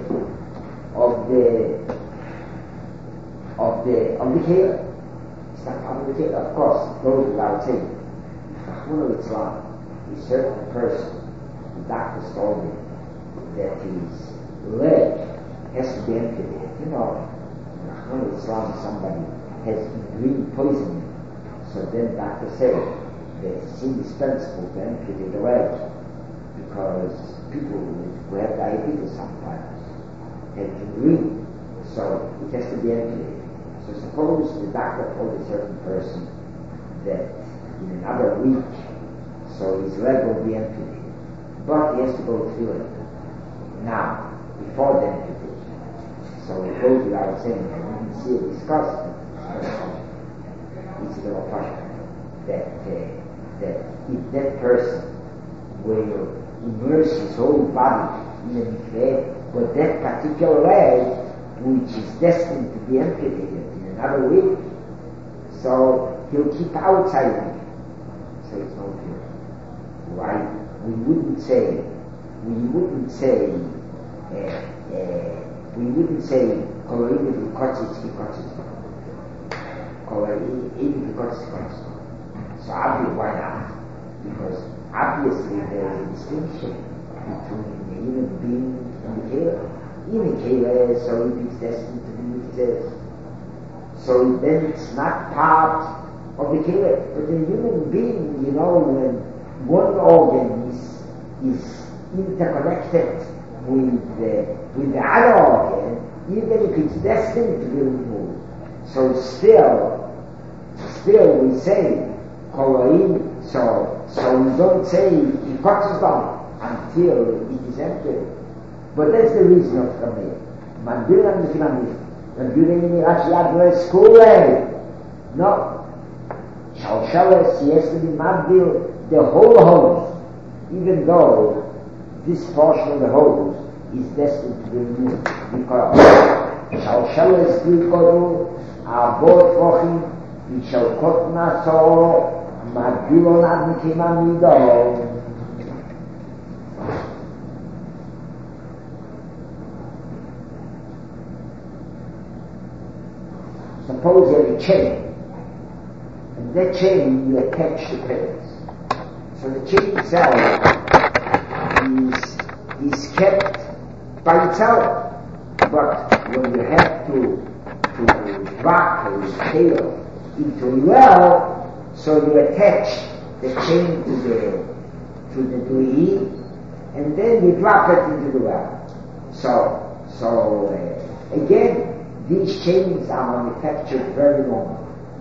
keli. It's not part of the keli. Of course, it goes without saying. Chachmuna Litzlan, a certain person, the doctor told me that his leg has to be amputated. You know, in Islam somebody has green poisoning, so then doctor said that it's indispensable to amputate the leg because people who have diabetes sometimes have green, so it has to be amputated. So suppose the doctor told a certain person that in another week, so his leg will be amputated, but he has to go through it now, before the amputation. So he goes without saying, I didn't see or discuss it. It's a little question that if that person will immerse his whole body in a mikveh, but that particular leg, which is destined to be amputated in another week, so he'll keep outside of it. So it's no good. Why? We wouldn't say Koloini Vikotzis. So obviously, why not? Because obviously there is a distinction between the human being and the Kehillah. In the Kehillah, so if it's destined to be mitzvah, so then it's not part of the Kehillah. But the human being, you know, when one organ is interconnected with the other organ, even if it's destined to be removed, so still we say Koloim, so we don't say Ikotzis until it is empty. But that's the reason of Rabbi. Mandiran Mishmamir. Mandiran Mishmamir school. No. Shalshalas, he has to be Mandir the whole hose, even though this portion of the hose is destined to be removed. Because Shalshalas Gikodu are both Rochim, Vishalkot Naso, Mandiran Mishmamir. Suppose you have a chain, and that chain you attach to pillars. So the chain itself is kept by itself, but when you have to drop a tail into a well, so you attach the chain to the dui, and then you drop it into the well. So again, these chains are manufactured very long,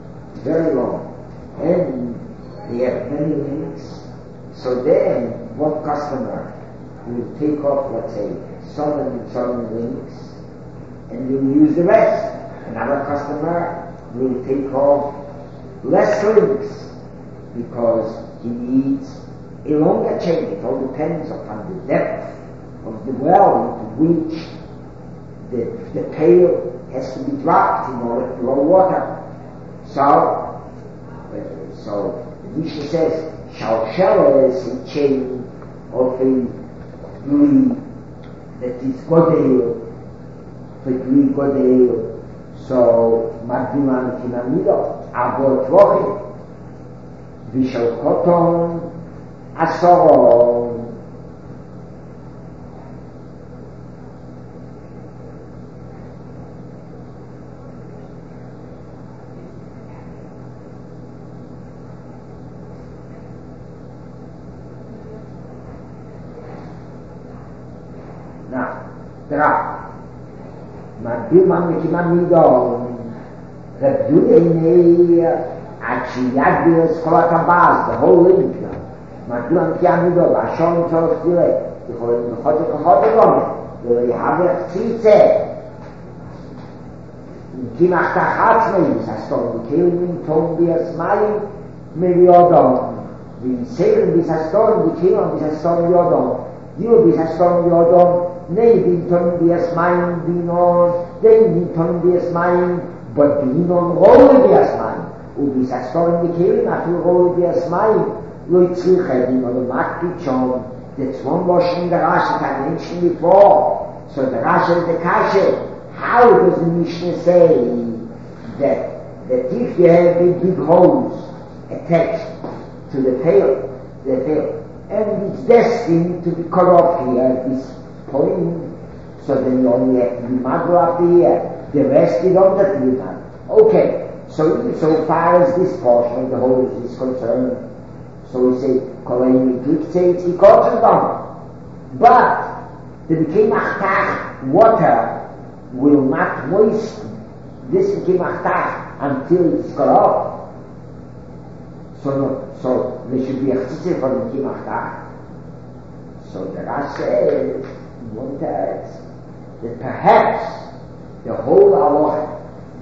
and they have many links. So then, one customer will take off, let's say, some links, and will use the rest. Another customer will take off less links, because he needs a longer chain. It all depends upon the depth of the well into which the pail has to be dropped in order to draw water. So the Mishnah says, Shalshela is a chain of a glue that is godel, the glue godel. So Magdiman Kinamido, Abot Rochim, Vishal Koton, Asoron. Magdiman Kinamido, Rabdulene, Achiyadios Kolatabas, the whole link. Magdiman Kinamido, Vashon Torstile, the Hotogon, the Haber Tzitze, Kimach Tachatzme, Saston, the Killing, Tombias Malim, Meliodon, the Satan, the Saston, the Killing, the Saston Yodon, you, the Saston Yodon. Nei binton dies mein dinon, den binton dies mein, but dinon rolle dies mein. Und bis a storm die Kehle, nach viel rolle dies mein, loit zilchedin, oder mag dit schon, der Zwonboschen in der Rasche, kein Menschen before. So the Rasche is the Kasche. How does the Mishnah say that if you have a big hose attached to the tail, and it's destined to be cut off here at this point, So then you only have to be mad after here. The rest you don't have to be mad. Okay, so far as this portion of the whole is concerned, so we say, Kolayim Glikzeit Ikotzendam. But the B'Kei water will not moisten this B'Kei until it's got off. So there should be a chitze for the B'Kei. So the Rash says, one tells, that perhaps the whole halacha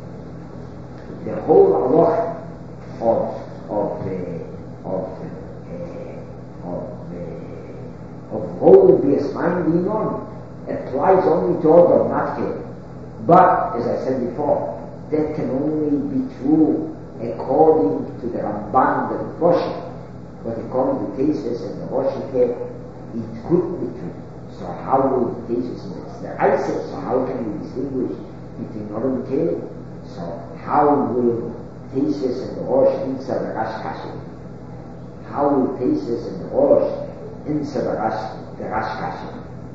of whole Biasman Dinon applies only to Odom, not here. But, as I said before, that can only be true according to the Ramban, the Rosh. But according to Tesis and the Rosh, it could be true. So how will Tesis and the Isaac, so how can we distinguish between Odom and Keli? So how will Tesis and the Rosh answer the Rash Kashi? How will Tesis and the Rosh answer the Rash Kashi?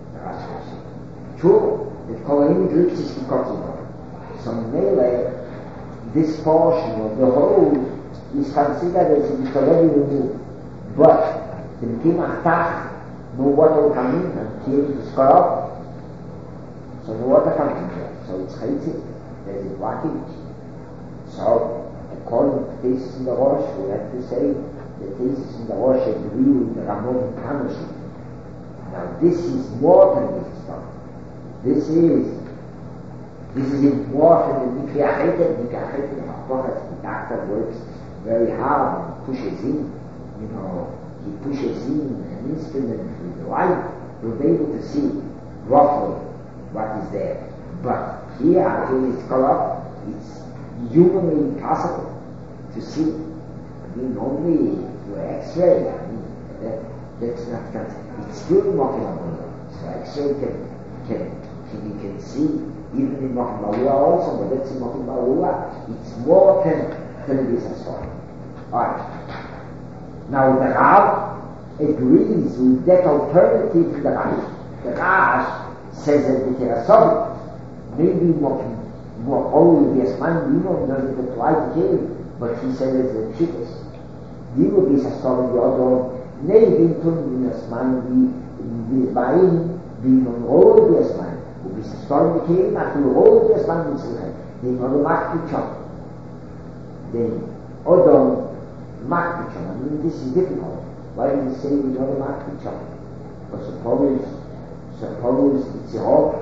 True, that Kolayim Glikzeit Ikotzendam. So Mele, this portion of the whole is considered as if it's already removed. But the B'Kei no water will come in until it's cut off. So no water comes in there. So it's chaytzit. There's a blockage. So according to Tesis in the Rosh, we have to say the Tesis in the Rosh agree with the Ramon Kanoshi. Now this is more than this stuff. This is important than Nikri Achetet. Nikri Achetet, the doctor works very hard and pushes in, he pushes in an instrument with the light, you'll be able to see roughly what is there. But here, until it's color, it's humanly impossible to see. Only through X-ray, that's not considered. It's still Mokim Abuna. So X-ray you can see, even in Mokim Abuna also, but that's in Mokim Abuna, it's more than it is as well. Alright. Now the Rav agrees with that alternative to the Rash. The Rash says that the Terasovit, maybe more only the Asman doesn't apply to Keli, but he says it's the cheapest. Die will be Sassov the other, maybe in the Asman, the Bain, the all the Asman, will be Sassov the Keli, not to all the Asman, the Monomak to chop. Then, Odom, I mean, this is difficult. Why do you say we know the Makpichon? But suppose it's all,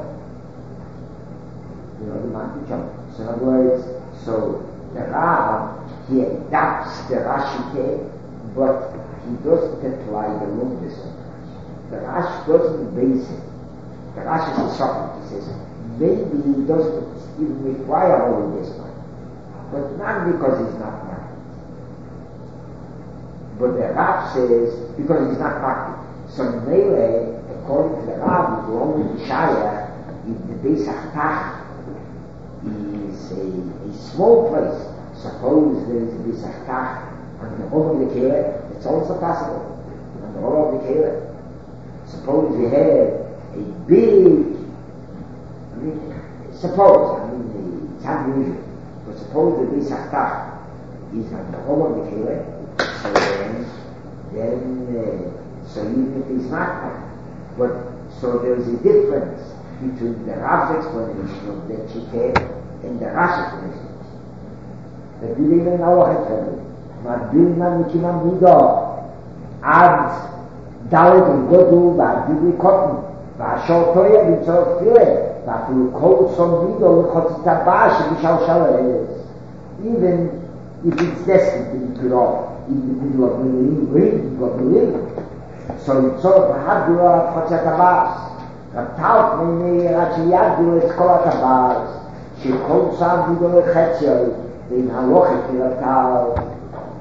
the Makpichon. So in other words, so the Rav, he adapts the Rashi, but he doesn't apply the Lumdis of the Rashi. The Rashi doesn't base it. The Rashi is a socket. He says, maybe he doesn't even require all this one. But not because he's not married. But the Rav says, because he's not practical. So Mele, according to the Rav, the only Shaya, if the Beis Hachtach is a small place, suppose there is a Beis Hachtach on the home of the Kehillah, it's also possible. On the home of the Kehillah. Suppose you have a big, it's unusual, but suppose the Beis Hachtach is on the home of the Kehillah, so even if he's not, but so there's a difference between the Rav's explanation of the Chikeh and the Rashi explanation. The Bilim and Allah had Madbil man Mikimam Mido Ad Dalet and Godu Ba'adibli Cotton Ba'ashotoya B'tzor File Ba'afil Kol Som Mido L'chotzitabash B'shal Shalez. Even if it's destined to be put off in the middle of the ring, so it's all Hadura Fatsatabas, Ratal Mene Rachiyadu Eskolatabas, Shekol Sam Vidol Chetzel, in Halochik Ratal.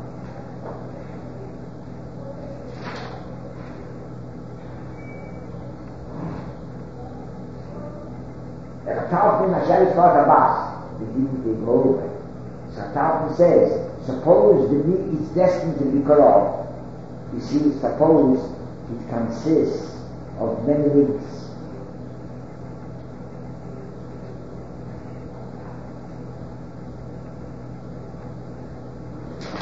Ratal Mene Rachiyadu the didn't go over. So Ratal says, suppose the meat is destined to be cut off. You see, suppose it consists of many links.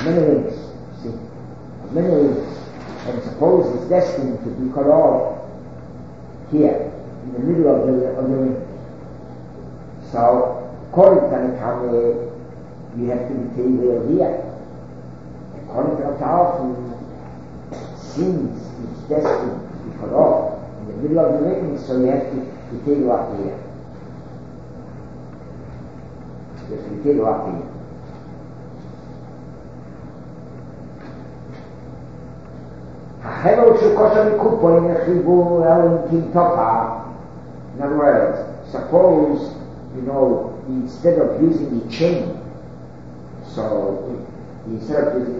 many links, see, many links, and suppose it's destined to be cut off here, in the middle of the link. So, according to the Kame, you have to be taken here. According to the Tao, since it's destined to be cut off in the middle of the ring, so you have to take it up here. You have to take it up here. In other words, suppose, instead of using the chain, so instead of using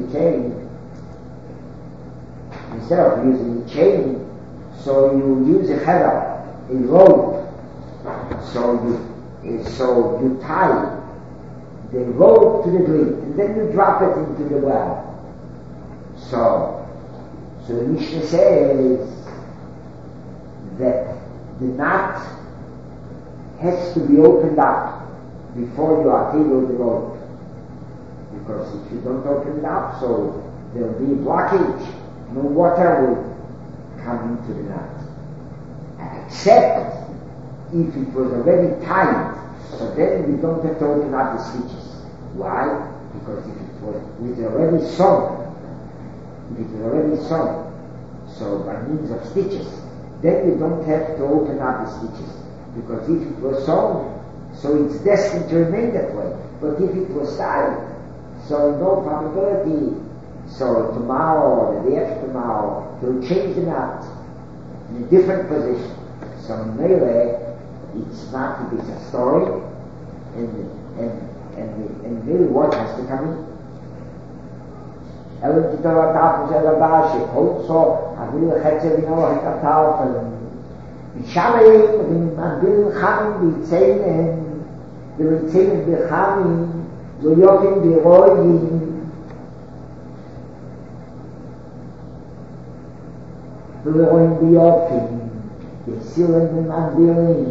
the chain, so you use a heather, a rope, so you tie the rope to the green, and then you drop it into the well. So the Mishnah says that the knot has to be opened up before you are taking the rope. Because if you don't open it up, so there will be a blockage. No water will come into the knot. Except if it was already tied, so then you don't have to open up the stitches. Why? Because if it was already sewn, so by means of stitches, then you don't have to open up the stitches. Because if it was sewn, so it's destined to remain that way. But if it was tied, so no probability, so tomorrow or the day after tomorrow, they'll change the knot in a different position. So in Melee, it's not, it's a story, and really what has to come in. אלא תתאר התאפוס אל הבא שכל צור אביל לחצר בנו את התאפל ושמיים ומביל חמים ויצאינם בחמים לא יופים ברואים ולא רואים ביופים יסילם ומבילים.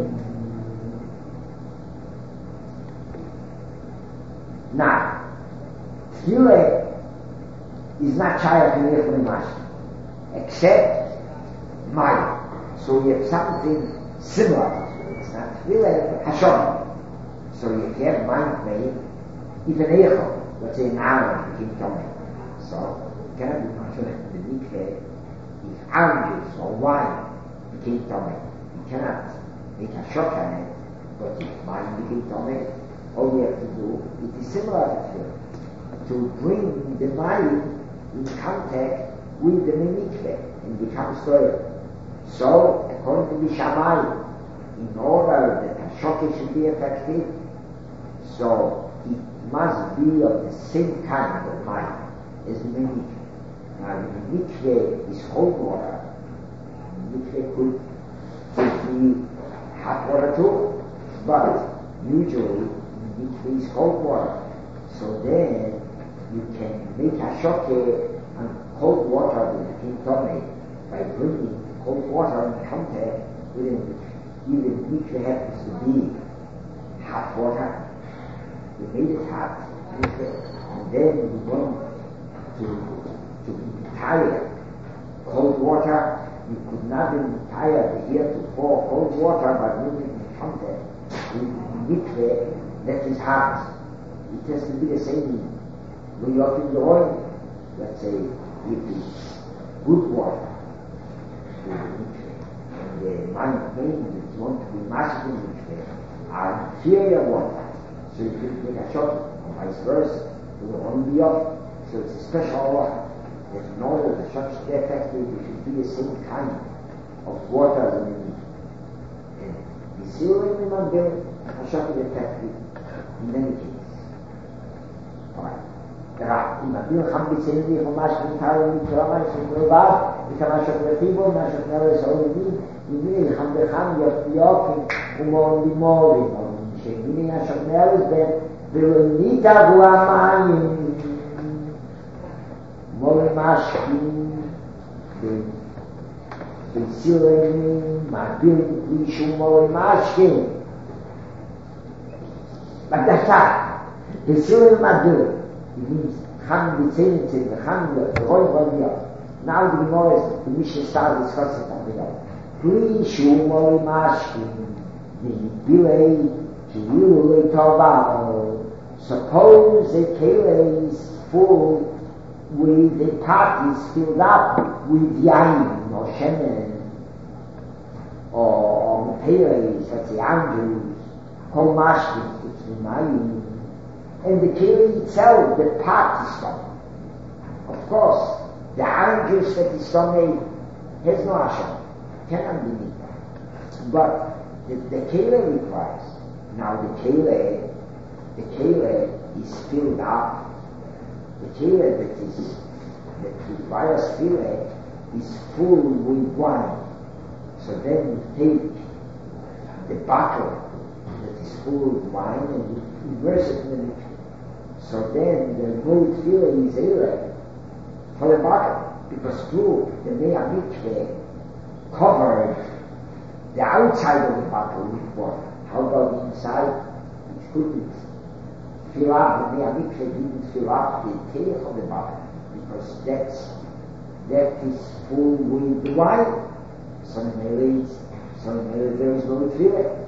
Now, tefillah is not Shayach in Yechon Mashkin, except Maya. So you have something similar. It's not tefillah, Hashon. So you have mind made, even Yechon, let's say an Aaron became Tomei. So it cannot be Mashon in the mikveh if oranges or wine became Tomei. You cannot make a shock on it, but if wine became Tomei, all we have to do, it is similar to tefillah, to bring the mind in contact with the mikveh and become stoic. So, according to the Shammai, in order that Hashoket should be effective, so it must be of the same kind of mind as the mikveh. Now, the mikveh is cold water. The mikveh could be hot water too, but usually the mikveh is cold water. So then you can make Hashoket and cold water with the Tintome by bringing cold water in contact with the mikveh. Even the mikveh happens to be hot water. You made it hot, and then you want to retire cold water. You could not retire here to pour cold water by bringing it in contact with the mikveh that is hot. It has to be the same. When you open the oil, let's say, if it's good water, and the mind pain that want to be mastered in mikveh are inferior water, so you can take a shot, or vice versa, it will only be up. So it's a special water. That in order that the shot should be effective, it should be the same kind of water as in the mikveh. And the silver in the mandel, a shot is effective in many cases. Alright. אם אביר חם בצלבי חומש ונתאר ומתרמה שגרובה וכמה שוקלטיבו מהשוקנר לסעודים יביני חם בחם יופי ומאון לימורי שביני השוקנר לסבן ולניתה בואה מים מורי משקים בסירנים מעביר אישו מורי משקים בקדשה בסירנים מעביר It means Cham the Tzelim Tzelim, the Cham the Roy Roy. Now the Gemara, the Mishnah starts discussing that. Please show more mashkin, the Bilei, the Yulei Tavao. Suppose the Kele is full with the pot is filled up with Yain or Shemen or Peles, that's the angels, called mashkin, it's the Mayim. And the Kele itself, the pot is from. Of course, the angels that is from has no Hashem. Cannot be neat. But the Kele requires. Now the Kele is filled up. The Kele that requires filling is full with wine. So then you take the bottle that is full with wine and you immerse it in the mikveh. So then the mood filling is area for the bottle, because through the Mea Mikveh covered the outside of the bottle with water. How about the inside? It couldn't fill up, the Mea Mikveh didn't fill up the tail of the bottle, because that is full with the wine. So there is no filling.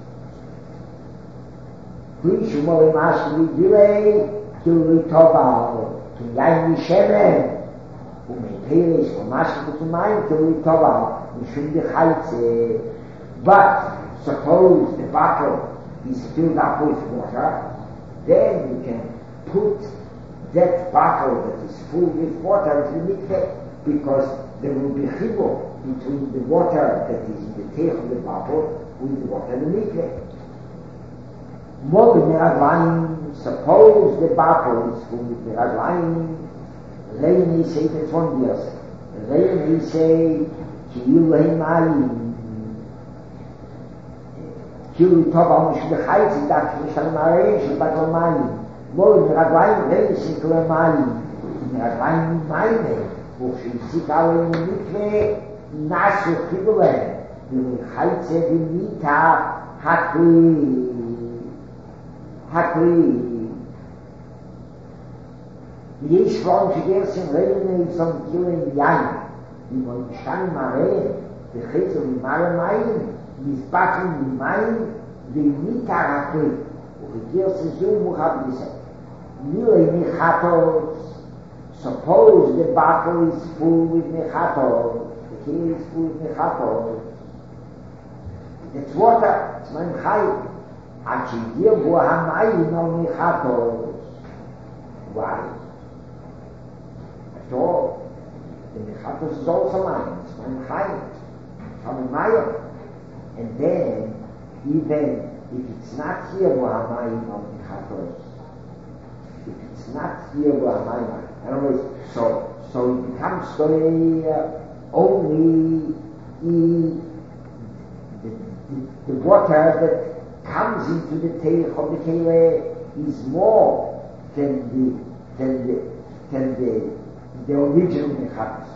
Please, you more mashli delay to Toval, to Yain Shemen. Peles or mashkin to mind to recover, we should be heights. But suppose the bottle is filled up with water, then you can put that bottle that is full with water into the mikveh, because there will be chibur between the water that is in the tail of the bottle with the water in the mikveh. More than suppose the bottle is full with meraglayim. Lein is say the von dias. Lein is say ki yulei mayim. Ki yulei tova mush the heights that mishal marei but mayim. More meraglayim lein is say kule mayim. Meraglayim mayim. Wo she sit out in the mikveh nasu kibule. The heights of the mita hakli. יש פרום שגרסים ריינים zum killen Yain. Die wollen Stein Mareen, die Chesel in Mare Main, die Spatzen in Main, die Mitarakli. Und die Gerse so, wo hab ich gesagt, Mille Mechatos, suppose the bottle is full with Mechatos, the key is full with Mechatos. That's water, it's mein Chai. עד שהגיע בו המים על Mechatos. Why? So, the Mechatos is also mine. It's my Chaim. From a Maya. And then, even if it's not here, Wahamayim of Mechatos, if it's not here, Wahamayim, in other words, so it becomes only the water that comes into the tail of the Kele is more than the original Mechatos.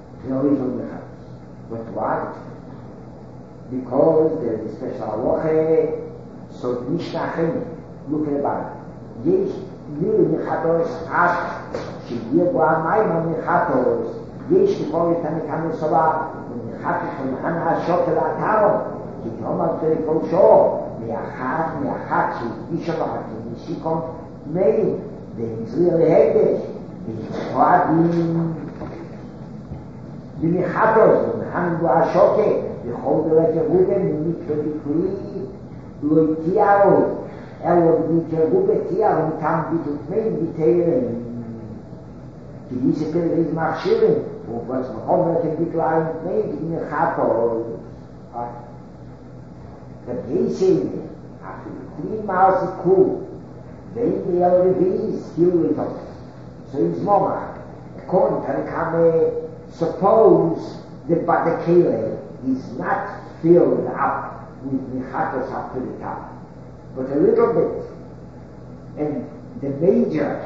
But why? Because there is a special halacha, so the Mishnah Chem, look at about it. Yesh Mille Mechatos at Shigir Bo HaMayim HaMechatos, Yesh Kipol Yitanekam Yisoba, Mechatos from Hana HaShotel HaTaro, Kitomar Terikol Shor, Me'achat Shigisham HaKim Yishikon Meir, the Israel Hegdesh, Me'choadim, Mechatos, Me'han Bo HaShotel, בכל דרך רובן מתקבלי לא יתיארו אלא מתקרבו בתיארו מתם ביטוטמאים ביטיירים כי מי שפל איז מכשירים ובס מחומר כביטליים תמאים כי נחתו ובייסים אפילו 3 miles cool ואין ביאל רביעי סקיל איתו so he's mama according to the Kame suppose the Badakele is not filled up with Mechatos up to the top, but a little bit. And the major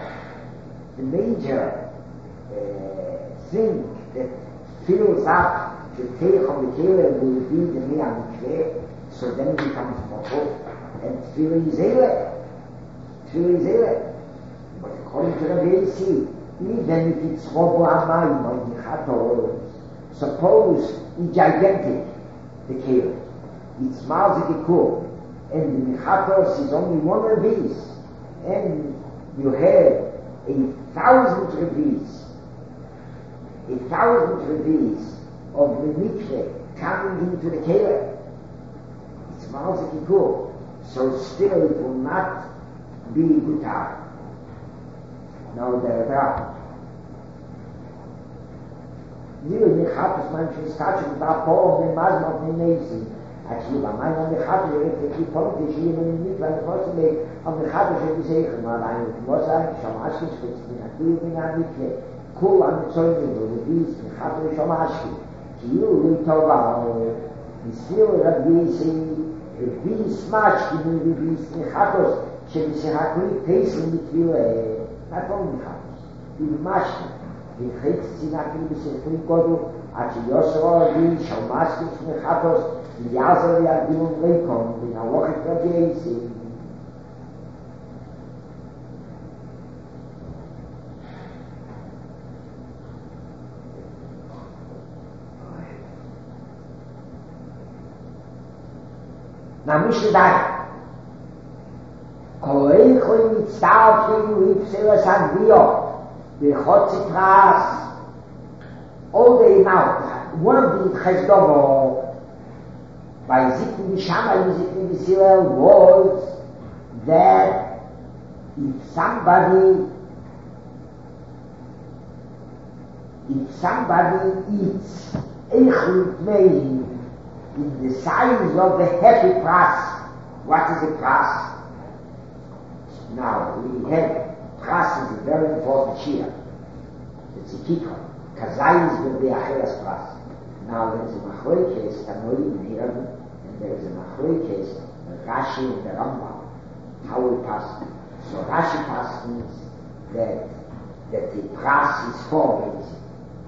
thing that fills up the tail of the Kele will be the Mea Mikveh, so then it becomes Mochot, and Tfilah is Ele. But according to the BAC, even if it's Robo Amayim or Nichatos, suppose it's gigantic, the Keilah. It's Mazik and the Nichatos is only one of these, and you have 1,000 revis, 1,000 revis of the mikveh coming into the Keilah. It's Mazik, so still it will not be gutar. Now the Rab. Zero Nichatos manches kachim da po the mazmat neisi. Actually, by my on the Nichatos, if the point is here in the mikveh, and possibly on the Nichatos should be saying, "Man, I was Shamashki, it's been a clear thing on mikveh. Cool on the soil, the beast, Nichatos Shamashki. You will talk about the seal of the beast mashki, the beast Nichatos, should be saying, "Pacing mikveh." Not only Nichatos, even mashki. The Chitz Tzinakim B'Sechlim Kodu, Achi Yosro Adi, Shalmaskis Nichatos, Yazar Yadilum Leikom, the Nawachit Rabiesi. Now, Mishdai, Koei Choy Mitzvah Kim Ripsela Sandio. The Chotzipras, all day now, one of the Chesdovo, by Zikni Shama and Zikni Israel, was that if somebody eats Eichut Meir in the size of the happy pras, what is a pras? Now, we have Pras is a very important shia. It's a kikon. Kazayis will be a chelas pras. Now there is a machloi case, Tanoim here, and there is a machloi case, Rashi and the Rambam, how we pass. So Rashi passes that the pras is 4 basic.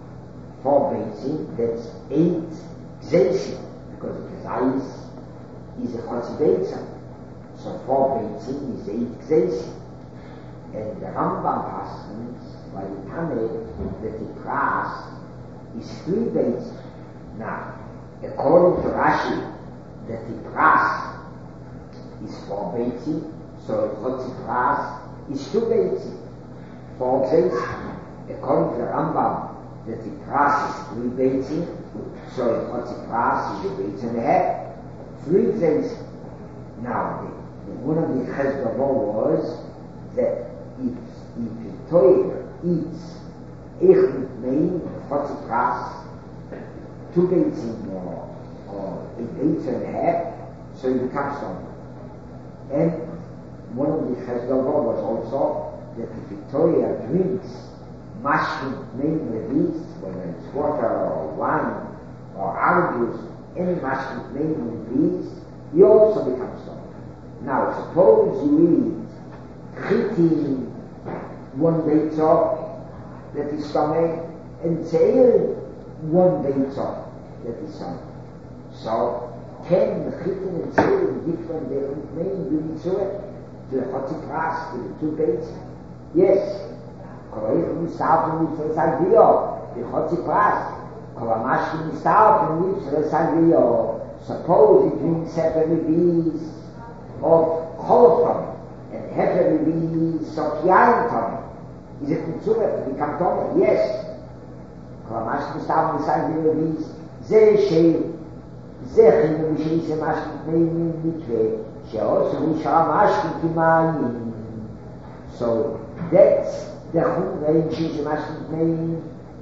4 basic, that's 8 gzeisim, because Kazayis is a chotzibeitza. So 4 basic is 8 gzeisim. And the Rambam passes by the Tane that the pras is 3 basic. Now, according to Rashi, that the pras is 4 basic, so the pras is 2 basic. 4 basic. According to the Rambam, that the pras is 3 basic, so the pras is 1 basic and a half. 3 basic. Now, one of the Chesdavo was that if a toiler eats Eichut Meir, what's the pras? 2 basic or 1 basic and a half, so it becomes stronger. And one of the Chesdavo was also that if a toiler drinks Mashkin Meir Levis, whether it's water or wine or olive juice, any Mashkin Meir Levis, he also becomes stronger. Now, suppose you eat Chitin, 1 beitzah, that is stomach, and Tzeir, 1 beitzah, that is stomach. So, 10 Chitin and Tzeir, different names, you need to it, to the Chotzipras, to the 2 beitzah. Yes, Koreich Mistal from Mitzvah Sangrio, the Chotzipras, Kolamashki Mistal from Mitzvah Sangrio. Suppose he drinks separate bees of Cholofon, and heavily be Sokian Tommy. Is it Mitzvah to become Tommy? Yes. Kolamashki Mistal from Mitzvah Sangrio is Zeh Zechim Mishis Mashki Meim Mikveh, Sheos Mishra Mashki Kimayim. So that's the Chumrei Mishis Mashki Meim,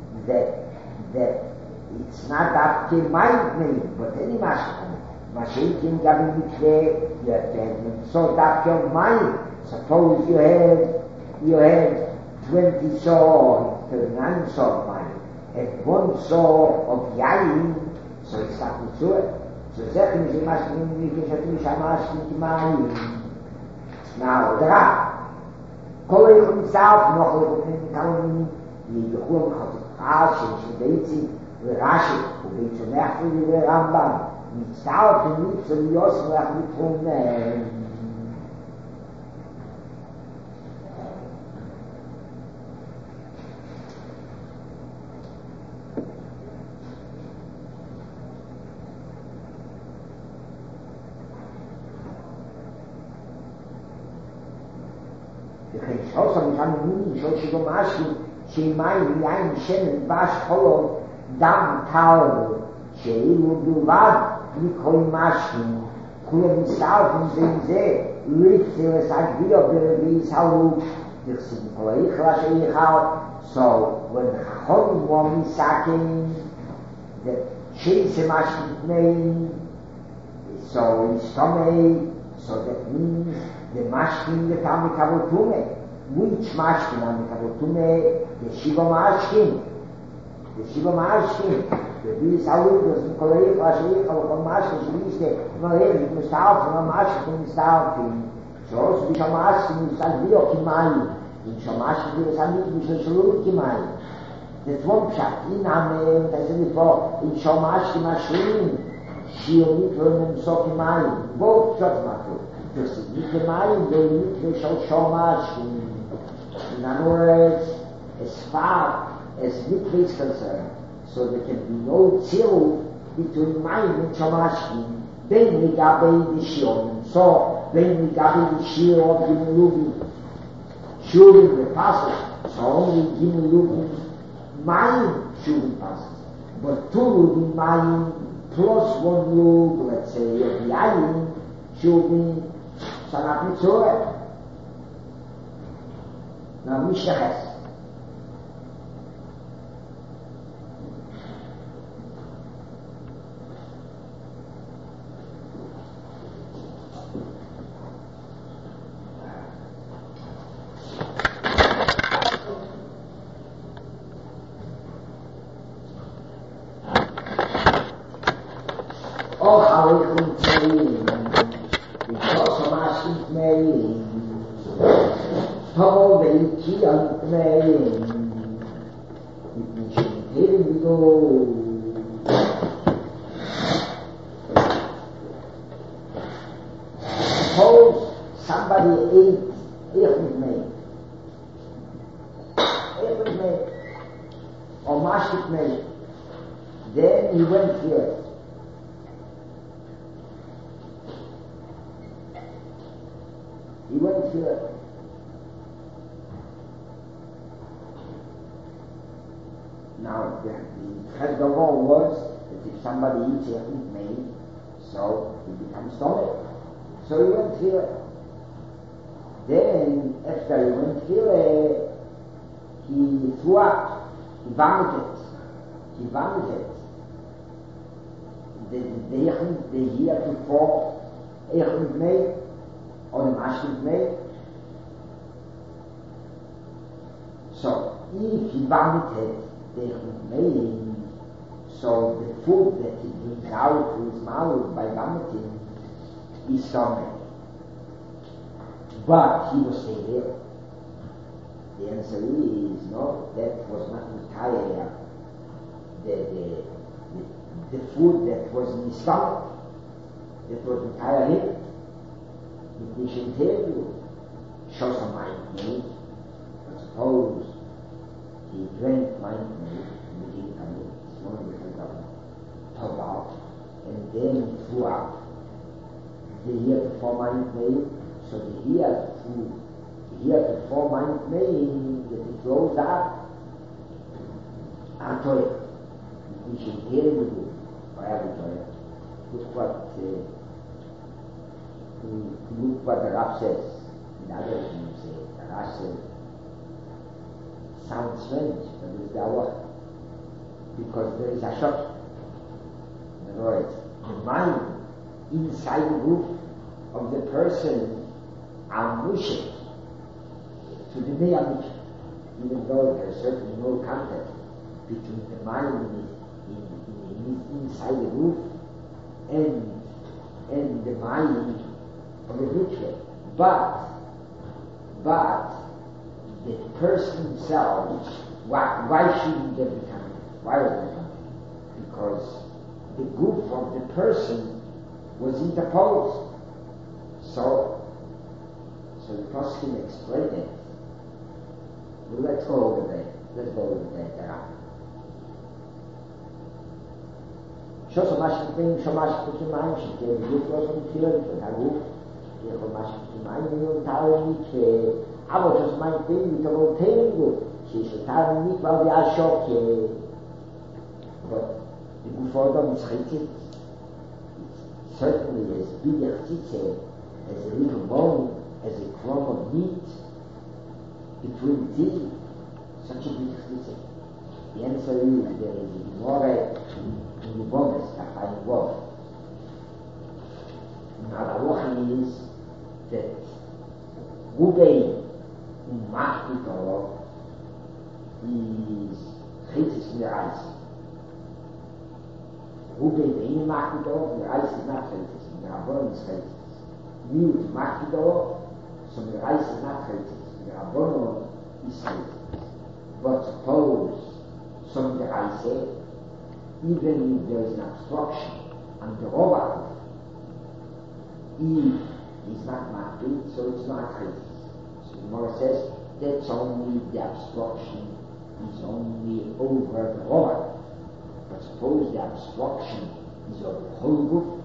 that it's not that Kimayim Meim, but any Mashki. Mashiachim Gavin Mikveh, you have to have so that your mind. Suppose you have 20 saw, 39 saw mine, and 1 saw of Yayin, so it's not Mitzvah. So Zechim is a Mashkin Mikveh, Shatim Shamashkin Kimayim. Now, the Rab, Kol Eichum Mitzvah, Noch Eichum Kalim, Yichum Chotzipras, Shem Beitzi, Rashi, who beats a Nechli, the Rambam. Mitzvah to Mitzvah Yosef Mitzvah. וכן שלושה מתאמנים של שיגו משהו שעם מים ויין שמן דבש חולון דם טל שאילו בלבד מכל משהו כולם מסתלפים זה עם זה לפני לסגביר ברביעי סלו דרסים כל היכל אשר יכל so when Chachom were misaking the chase mashkin name so in some so that means the mashkin the Tamikabotume which mashkin Tamikabotume the Shiva mashkin the Bis Aludos in Korea Ashik or mashkin Shiliste no every Mustafa no mashkin Mustafa so also the mashkin is Alvio Kimai in Shamash is a little Kimai. The one shot in Amen, as before, in Shamash machine, she only turned so Kimai, both shots matter. Just in Kimai, they need to show Shamash. In other words, as far as Mikveh is concerned, so there can be no chill between mine and Shamash. Then we got the Shion, so then we got the Shion of the Lubi. Shuvim the passes, so only Gimel Lubim, Mayim Shuvim passes. But two Lubim Mayim plus one Lub, let's say, of Yayin Shuvim Sanat Mitzorah. Now Mishnah has. Suppose somebody ate or mashkit made, then he went here. Now, the head of all was that if somebody eats Yechid made, so he becomes stomach. So he went here. Then, after he went here, he threw up, he vomited. The Yechid, the year before, Yechid made, or the Mashkit made. So, if he vomited, so the food that he brings out to his mouth by vomiting is stomach. But he was still ill. The answer is no, that was not entire the food that was in his stomach, that was entire him. We should tell you, show some mind, but suppose he drank wine in the beginning, it's one of the Tobal, and then he threw out. The year before wine made, so the year before wine made, that he throws out, Antoy, we should hear you, forever, look what the Rav says, in other things, the Rav says, sounds strange, but it's the hour. Because there is a shock. In other words, the mind inside the roof of the person are mushik to the Meyamik, even though there is certainly no contact between the mind inside the roof and the mind of the ritual. But the person himself, why shouldn't there be contact? Why was there contact? Because the goof of the person was interposed. So the Poskim explained it. Well, let's go over there. Shoso mashkitim, shomashkitim mayim, shitim, guf losom tfilah, the guf, yechol mashkitim mayim, yom ta'ala mikveh, aber das meint mit der Voltaire, שיש אותה כבר והשוק, but before them is hated, certainly as big a tzitze, as a little bone, as a crumb of meat, between teeth, such a big tzitze. The answer is there is a more in the bonus that I involve. Now the halacha is that Ruben Machitoro is chitzis in the ice. Ruben Bein Machitoro, the ice is not chitzis, the Rabban is chitzis. Mute Machitoro, so the ice is not chitzis, the Rabban is chitzis. But suppose some the ice, even if there is an obstruction on the Robach, Eve is not market, so it's not chitzis. So the Gemara says that's only the obstruction is only over the Robach. But suppose the obstruction is over the whole group,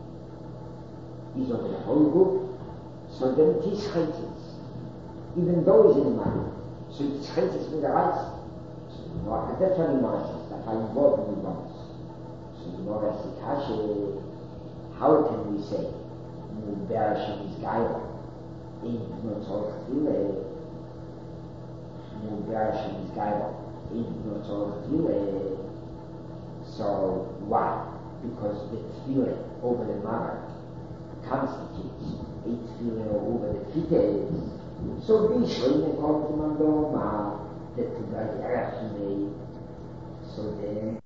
so then it is chitzis, even though it's in the market. So it's chitzis with the ice. So the Gemara, that's what the Gemara says, that I involve in the bonus. So the Gemara says, how can we say Mubarashim is Gaila? In Notzorach Tile, Mubarashim is Gaila. In Notzorach Tile. So why? Because the tefillah over the mother constitutes a tefillah over the fetus. So Bishrin according to Mandoma that to the Erechimei. So then